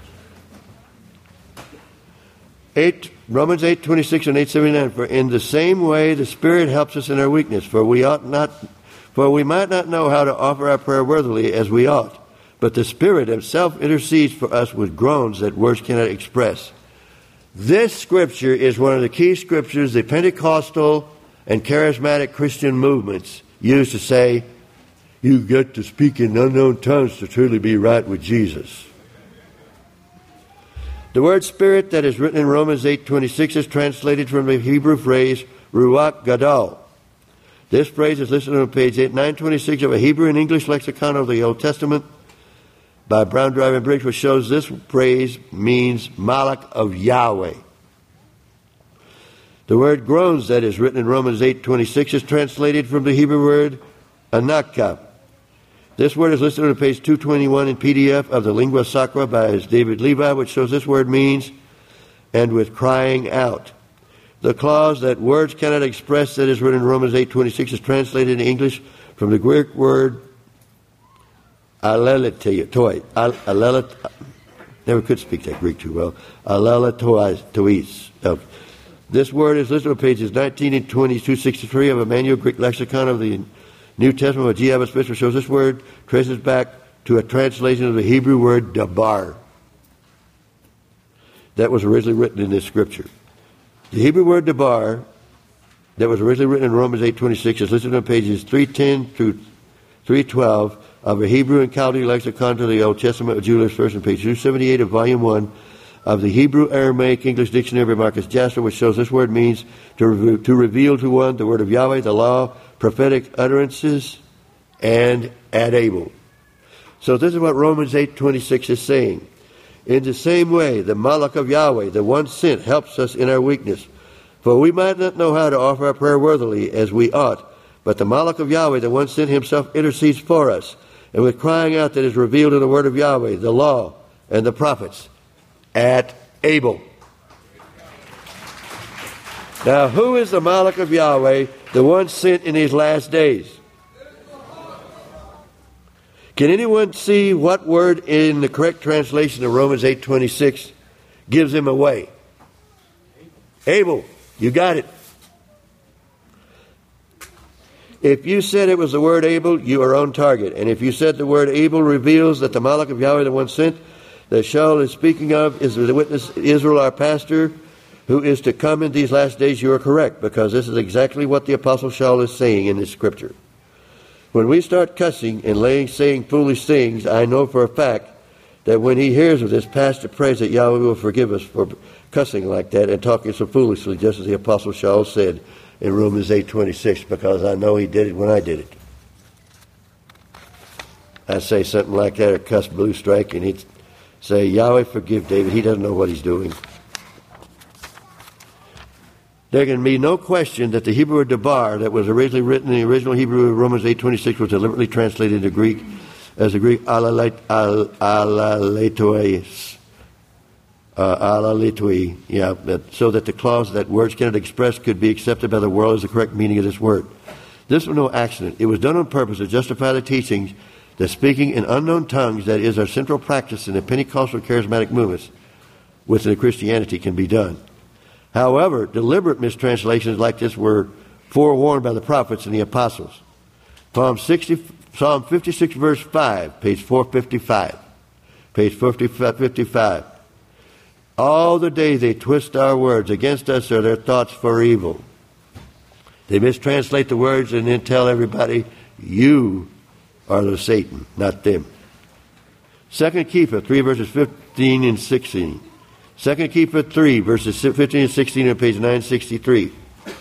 Romans 8, 26 and 879. For in the same way the Spirit helps us in our weakness, for we might not know how to offer our prayer worthily as we ought. But the Spirit himself intercedes for us with groans that words cannot express. This scripture is one of the key scriptures the Pentecostal and charismatic Christian movements use to say, you get to speak in unknown tongues to truly be right with Jesus. The word Spirit that is written in Romans 8:26 is translated from the Hebrew phrase Ruach Gadol. This phrase is listed on page 926 of a Hebrew and English lexicon of the Old Testament by Brown, Drive, and Briggs, which shows this phrase means Malach of Yahweh. The word groans that is written in Romans 8:26 is translated from the Hebrew word anaka. This word is listed on page 221 in PDF of the Lingua Sacra by David Levi, which shows this word means, and with crying out. The clause that words cannot express that is written in Romans 8:26 is translated in English from the Greek word alelitoi. Never could speak that Greek too well. Alelitois. This word is listed on pages 19 and 2263 of Emmanuel Greek Lexicon of the New Testament by G. Abbott Smith, shows this word traces back to a translation of the Hebrew word dabar that was originally written in this scripture. The Hebrew word dabar that was originally written in Romans 8:26 is listed on pages 310 through 312 of a Hebrew and Chaldee lexicon to the Old Testament of Julius First, and page 278 of volume 1 of the Hebrew Aramaic English Dictionary by Marcus Jasper, which shows this word means to reveal to one the word of Yahweh, the law, prophetic utterances, and ad able. So this is what Romans 8:26 is saying. In the same way, the Malach of Yahweh, the one sent, helps us in our weakness. For we might not know how to offer our prayer worthily as we ought, but the Malach of Yahweh, the one sent himself, intercedes for us, and with crying out that is revealed in the word of Yahweh, the law, and the prophets, at able. Now, who is the Malach of Yahweh, the one sent in these last days? Can anyone see what word in the correct translation of Romans 8:26 gives him away? Able. You got it. If you said it was the word able, you are on target. And if you said the word able reveals that the Malach of Yahweh, the one sent, that Shaul is speaking of, is the witness Israel, our pastor, who is to come in these last days, you are correct, because this is exactly what the Apostle Shaul is saying in this scripture. When we start cussing and saying foolish things, I know for a fact that when he hears of this, pastor prays that Yahweh will forgive us for cussing like that and talking so foolishly, just as the Apostle Shaul said. in Romans 8:26 because I know he did it when I did it. I'd say something like that or cuss Blue Strike and he'd say, Yahweh forgive David. He doesn't know what he's doing. There can be no question that the Hebrew word debar that was originally written in the original Hebrew of Romans 8:26 was deliberately translated into Greek as the Greek alaletoe, so that the clause that words cannot express could be accepted by the world as the correct meaning of this word. This was no accident. It was done on purpose to justify the teachings that speaking in unknown tongues, that is our central practice in the Pentecostal charismatic movements within Christianity, can be done. However, deliberate mistranslations like this were forewarned by the prophets and the apostles. Psalm 56 verse 5, page 455. Page 455. All the day they twist our words. Against us are their thoughts for evil. They mistranslate the words and then tell everybody, you are the Satan, not them. 2 Kephah 3 verses 15 and 16. 2 Kephah 3 verses 15 and 16 on page 963.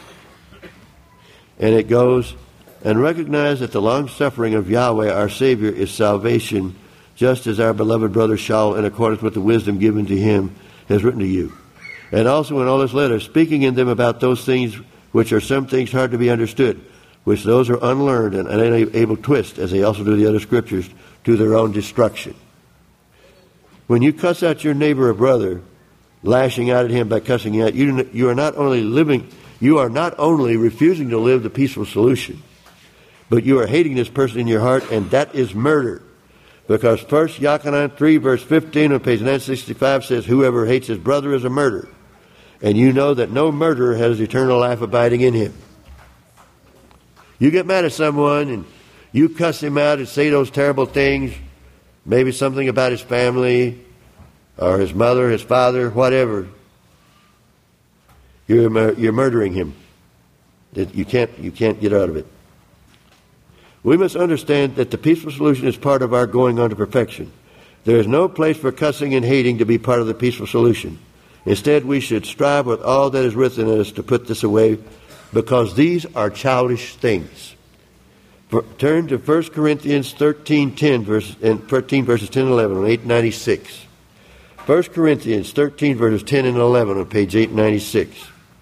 And it goes, and recognize that the long suffering of Yahweh our Savior is salvation, just as our beloved brother Shaul, in accordance with the wisdom given to him, has written to you. And also in all his letters, speaking in them about those things which are some things hard to be understood, which those are unlearned and unable to twist, as they also do the other scriptures, to their own destruction. When you cuss out your neighbor or brother, lashing out at him by cussing out, you are not only refusing to live the peaceful solution, but you are hating this person in your heart, and that is murder. Because 1 Yochanan 3 verse 15 on page 965 says, whoever hates his brother is a murderer. And you know that no murderer has eternal life abiding in him. You get mad at someone and you cuss him out and say those terrible things, maybe something about his family or his mother, his father, whatever. You're murdering him. You can't get out of it. We must understand that the peaceful solution is part of our going on to perfection. There is no place for cussing and hating to be part of the peaceful solution. Instead, we should strive with all that is within us to put this away, because these are childish things. Turn to 1 Corinthians 13 verses 10 and 11 on 896. 1 Corinthians 13 verses 10 and 11 on page 896.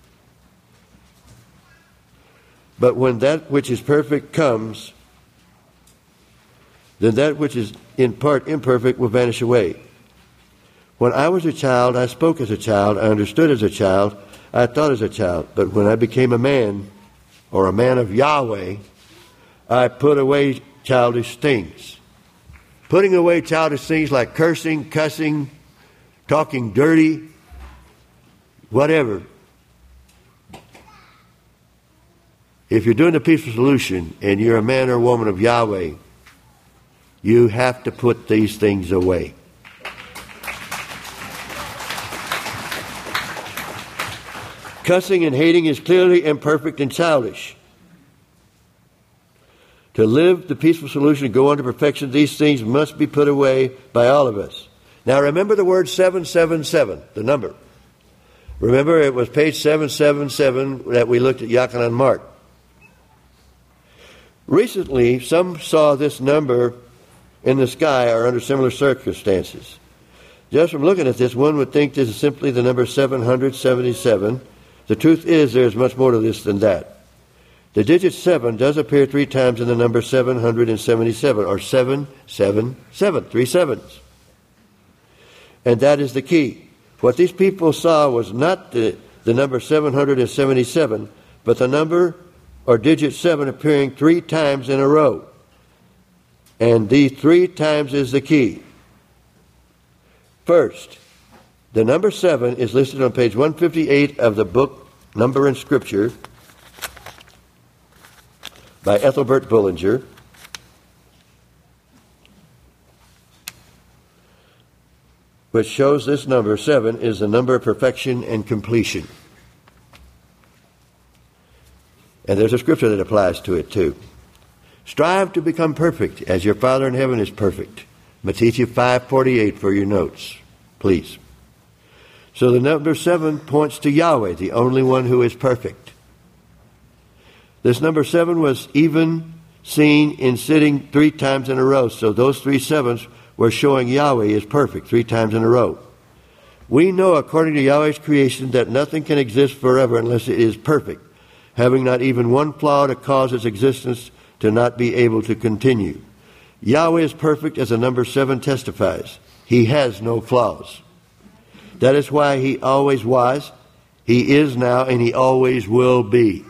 But when that which is perfect comes, then that which is in part imperfect will vanish away. When I was a child, I spoke as a child, I understood as a child, I thought as a child. But when I became a man, or a man of Yahweh, I put away childish things. Putting away childish things like cursing, cussing, talking dirty, whatever. If you're doing the peaceful solution and you're a man or woman of Yahweh, you have to put these things away. Cussing and hating is clearly imperfect and childish. To live the peaceful solution and go on to perfection, these things must be put away by all of us. Now remember the word 777, the number. Remember it was page 777 that we looked at Yochanan Mark. Recently, some saw this number in the sky or under similar circumstances. Just from looking at this, one would think this is simply the number 777. The truth is there is much more to this than that. The digit 7 does appear 3 times in the number 777, or 777, 3 sevens. And that is the key. What these people saw was not the number 777, but the number or digit 7 appearing 3 times in a row. And the 3 times is the key. First, the number 7 is listed on page 158 of the book Number in Scripture by Ethelbert Bullinger. Which shows this number 7 is the number of perfection and completion. And there's a scripture that applies to it too. Strive to become perfect as your Father in heaven is perfect. Matthew 5:48 for your notes, please. So the number 7 points to Yahweh, the only one who is perfect. This number 7 was even seen in sitting 3 times in a row. So those 3 sevens were showing Yahweh is perfect 3 times in a row. We know, according to Yahweh's creation, that nothing can exist forever unless it is perfect, having not even one flaw to cause its existence to not be able to continue. Yahweh is perfect, as the number 7 testifies. He has no flaws. That is why He always was, He is now, and He always will be.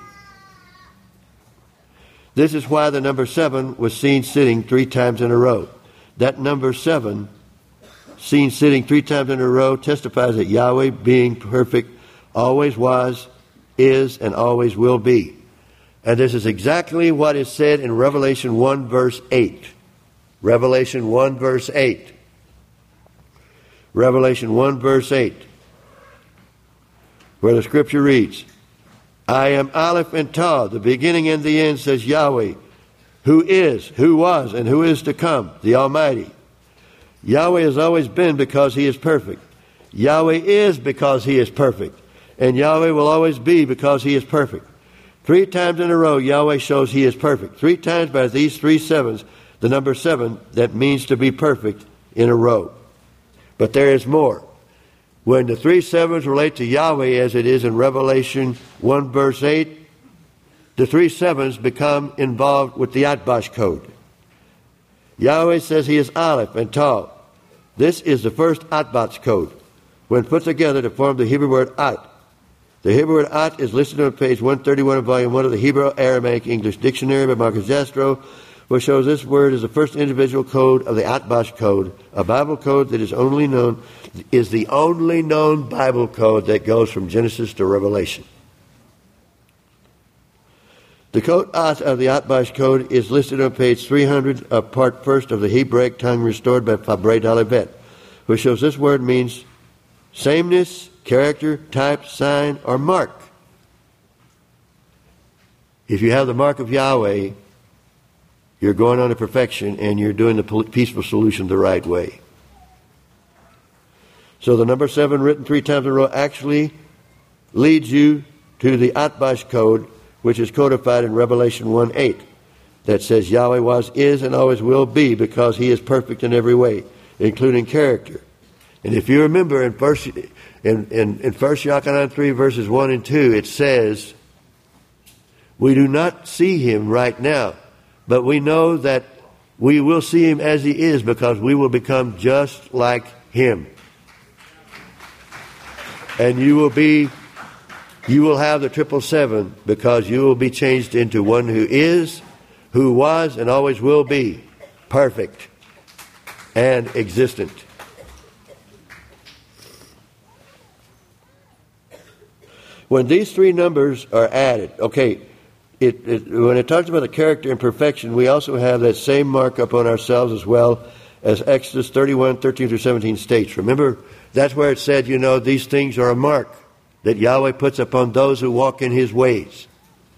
This is why the number 7 was seen sitting 3 times in a row. That number 7, seen sitting 3 times in a row, testifies that Yahweh, being perfect, always was, is, and always will be. And this is exactly what is said in Revelation 1 verse 8. Revelation 1 verse 8. Revelation 1 verse 8. Where the scripture reads, I am Aleph and Tav, the beginning and the end, says Yahweh, who is, who was, and who is to come, the Almighty. Yahweh has always been because He is perfect. Yahweh is because He is perfect. And Yahweh will always be because He is perfect. 3 times in a row, Yahweh shows He is perfect. 3 times by these 3 sevens, the number 7, that means to be perfect in a row. But there is more. When the 3 sevens relate to Yahweh, as it is in Revelation 1 verse 8, the 3 sevens become involved with the Atbash code. Yahweh says He is Aleph and Tav. This is the first Atbash code, when put together to form the Hebrew word At. The Hebrew word At is listed on page 131 of Volume 1 of the Hebrew Aramaic English Dictionary by Marcus Jastrow, which shows this word is the first individual code of the Atbash code, a Bible code that is the only known Bible code that goes from Genesis to Revelation. The code At of the Atbash code is listed on page 300 of part 1 of the Hebraic tongue restored by Fabre d'Olivet, which shows this word means sameness, character, type, sign, or mark. If you have the mark of Yahweh, you're going on to perfection and you're doing the peaceful solution the right way. So the number 7 written 3 times in a row actually leads you to the Atbash code, which is codified in Revelation 1:8, that says Yahweh was, is, and always will be because He is perfect in every way, including character. And if you remember in 1 Yochanan 3 verses 1 and 2, it says, we do not see Him right now, but we know that we will see Him as He is because we will become just like Him. And you will have the 777 because you will be changed into one who is, who was, and always will be perfect and existent. When these 3 numbers are added, okay, when it talks about the character and perfection, we also have that same mark upon ourselves as well as Exodus 31, 13 through 17 states. Remember, that's where it said, these things are a mark that Yahweh puts upon those who walk in His ways.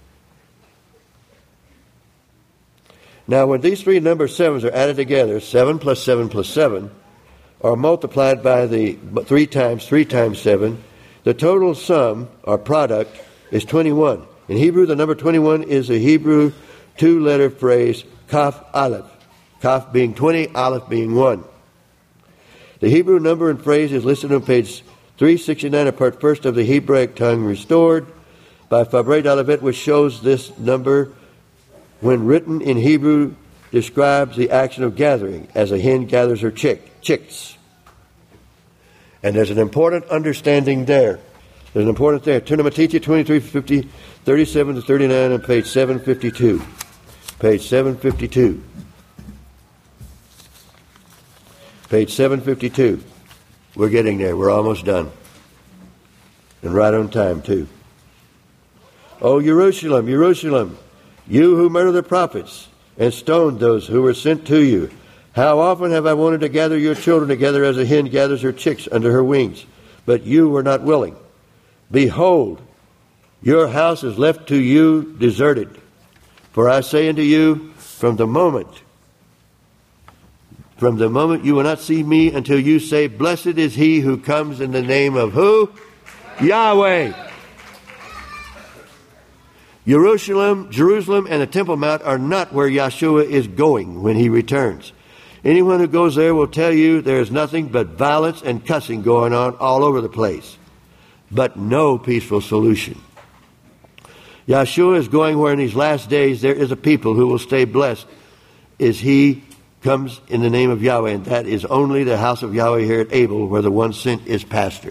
Now, when these 3 number 7s are added together, 7 plus 7 plus 7, or multiplied by the 3 times 7, the total sum, or product, is 21. In Hebrew, the number 21 is a Hebrew 2-letter phrase, Kaf Aleph. Kaf being 20, Aleph being 1. The Hebrew number and phrase is listed on page 369 of part 1 of the Hebraic tongue restored by Fabre d'Olivet, which shows this number, when written in Hebrew, describes the action of gathering, as a hen gathers her chicks. And there's an important understanding there. There's an important there. Turn to Matthew 23, 50, 37 to 39 on page 752. Page 752. Page 752. We're getting there. We're almost done. And right on time, too. O Jerusalem, Jerusalem, you who murder the prophets and stoned those who were sent to you, how often have I wanted to gather your children together as a hen gathers her chicks under her wings, but you were not willing. Behold, your house is left to you deserted. For I say unto you, from the moment you will not see me until you say, blessed is he who comes in the name of who? Yahweh. Jerusalem and the Temple Mount are not where Yeshua is going when he returns. Anyone who goes there will tell you there is nothing but violence and cussing going on all over the place, but no peaceful solution. Yeshua is going where in these last days there is a people who will stay blessed as he comes in the name of Yahweh, and that is only the house of Yahweh here at Abel, where the one sent is pastor.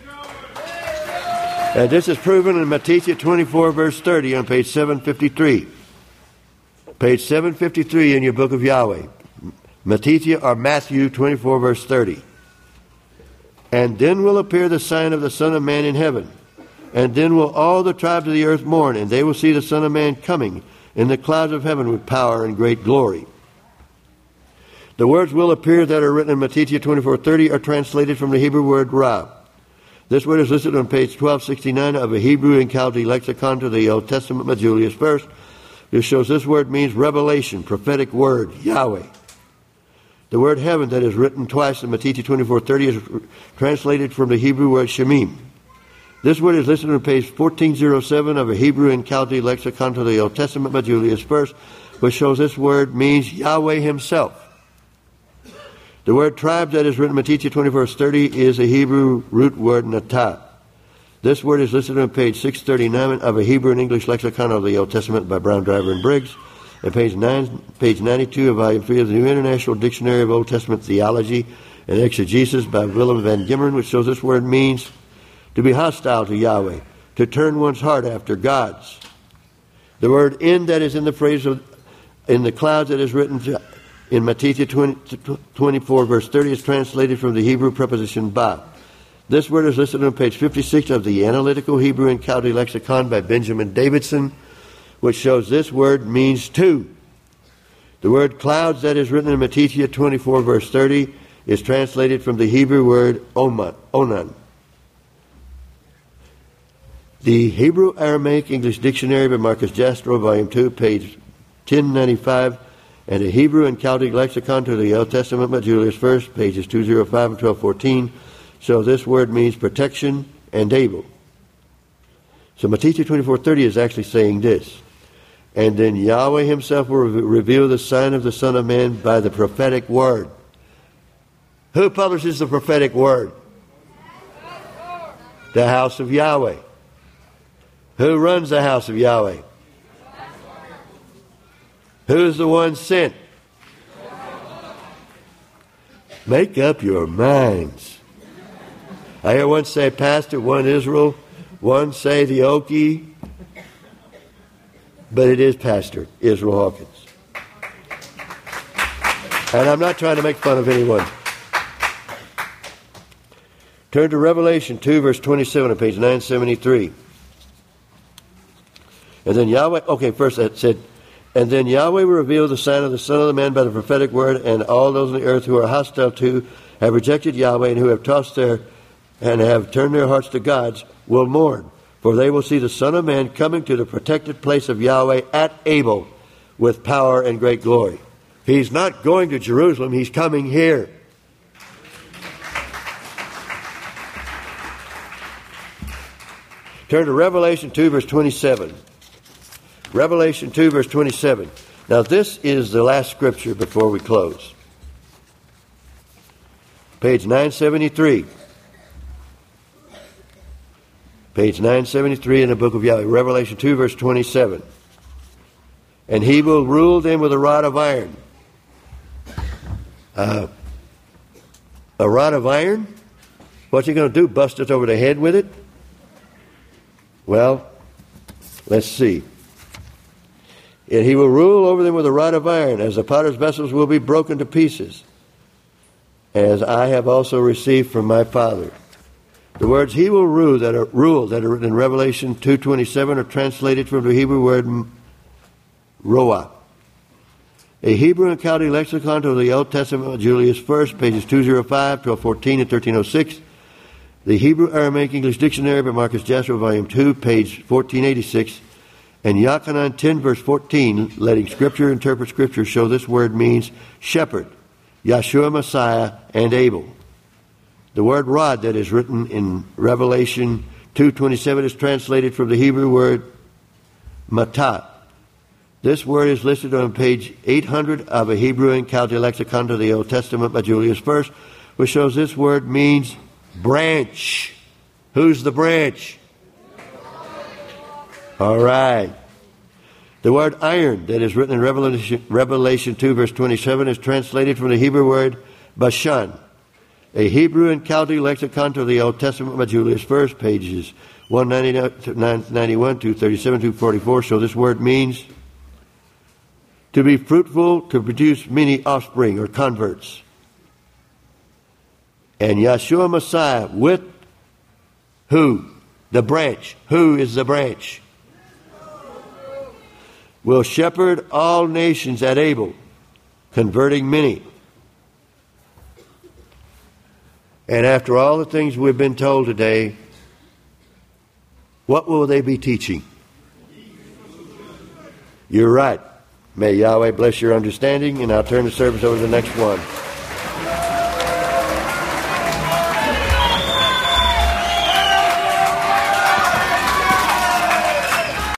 And this is proven in Matthew 24, verse 30 on page 753. Page 753 in your book of Yahweh. Matthew 24, verse 30. And then will appear the sign of the Son of Man in heaven. And then will all the tribes of the earth mourn, and they will see the Son of Man coming in the clouds of heaven with power and great glory. The words will appear that are written in Matthew 24:30 are translated from the Hebrew word ra. This word is listed on page 1269 of a Hebrew and Chaldee lexicon to the Old Testament by Julius First. This shows this word means revelation, prophetic word, Yahweh. The word heaven that is written twice in Matthew 24:30 is translated from the Hebrew word shemim. This word is listed on page 1407 of a Hebrew and Chaldee lexicon to the Old Testament by Julius First, which shows this word means Yahweh himself. The word tribe that is written in Matthew 24:30 is a Hebrew root word natah. This word is listed on page 639 of a Hebrew and English lexicon of the Old Testament by Brown, Driver, and Briggs, and page 92 of volume 3 of the New International Dictionary of Old Testament Theology and Exegesis by Willem van Gimmeren, which shows this word means to be hostile to Yahweh, to turn one's heart after God's. The word in that is in the phrase of in the clouds that is written in Matthew 24, verse 30 is translated from the Hebrew preposition ba. This word is listed on page 56 of the Analytical Hebrew and Chaldee Lexicon by Benjamin Davidson, which shows this word means two. The word clouds that is written in Matthew 24, verse 30 is translated from the Hebrew word onan. The Hebrew Aramaic English Dictionary by Marcus Jastrow, volume 2, page 1095, and a Hebrew and Chaldee lexicon to the Old Testament by Julius First, pages 205 and 1214, so this word means protection and able. So Matthew 24:30 is actually saying this. And then Yahweh himself will reveal the sign of the Son of Man by the prophetic word. Who publishes the prophetic word? The house of Yahweh. Who runs the house of Yahweh? Who's the one sent? Make up your minds. I hear one say Pastor, one Israel, one say the Okie, but it is Pastor Israel Hawkins. And I'm not trying to make fun of anyone. Turn to Revelation 2, verse 27 on page 973. And then Yahweh, first it said, and then Yahweh will reveal the sign of the Son of the Man by the prophetic word, and all those on the earth who are hostile to, have rejected Yahweh, and who have tossed and have turned their hearts to gods, will mourn. For they will see the Son of Man coming to the protected place of Yahweh at Abel with power and great glory. He's not going to Jerusalem, he's coming here. Turn to Revelation 2, verse 27. Revelation 2, verse 27. Now this is the last scripture before we close. Page 973. Page 973 in the book of Yahweh. Revelation 2, verse 27. And he will rule them with a rod of iron. A rod of iron? What's he going to do? Bust us over the head with it? Well, let's see. And he will rule over them with a rod of iron, as the potter's vessels will be broken to pieces, as I have also received from my Father. The words "he will rule" that are written in Revelation 2:27 are translated from the Hebrew word roah. A Hebrew and Chaldee lexicon to the Old Testament of Julius First, pages 205, 1214, and 1306. The Hebrew Aramaic English Dictionary by Marcus Jastrow, volume 2, page 1486. And Yochanan 10, verse 14, letting Scripture interpret Scripture, show this word means shepherd, Yeshua Messiah, and Abel. The word rod that is written in Revelation 2:27 is translated from the Hebrew word Matat. This word is listed on page 800 of a Hebrew and Chaldee lexicon to the Old Testament by Julius First, which shows this word means branch. Who's the branch? All right. The word iron that is written in Revelation 2 verse 27 is translated from the Hebrew word bashan. A Hebrew and Chaldee lexicon to the Old Testament by Julius First, pages 191, 237, 244. So this word means to be fruitful, to produce many offspring or converts. And Yeshua Messiah with who? The branch. Who is the branch? Will shepherd all nations at Abel, converting many. And after all the things we've been told today, what will they be teaching? You're right. May Yahweh bless your understanding, and I'll turn the service over to the next one.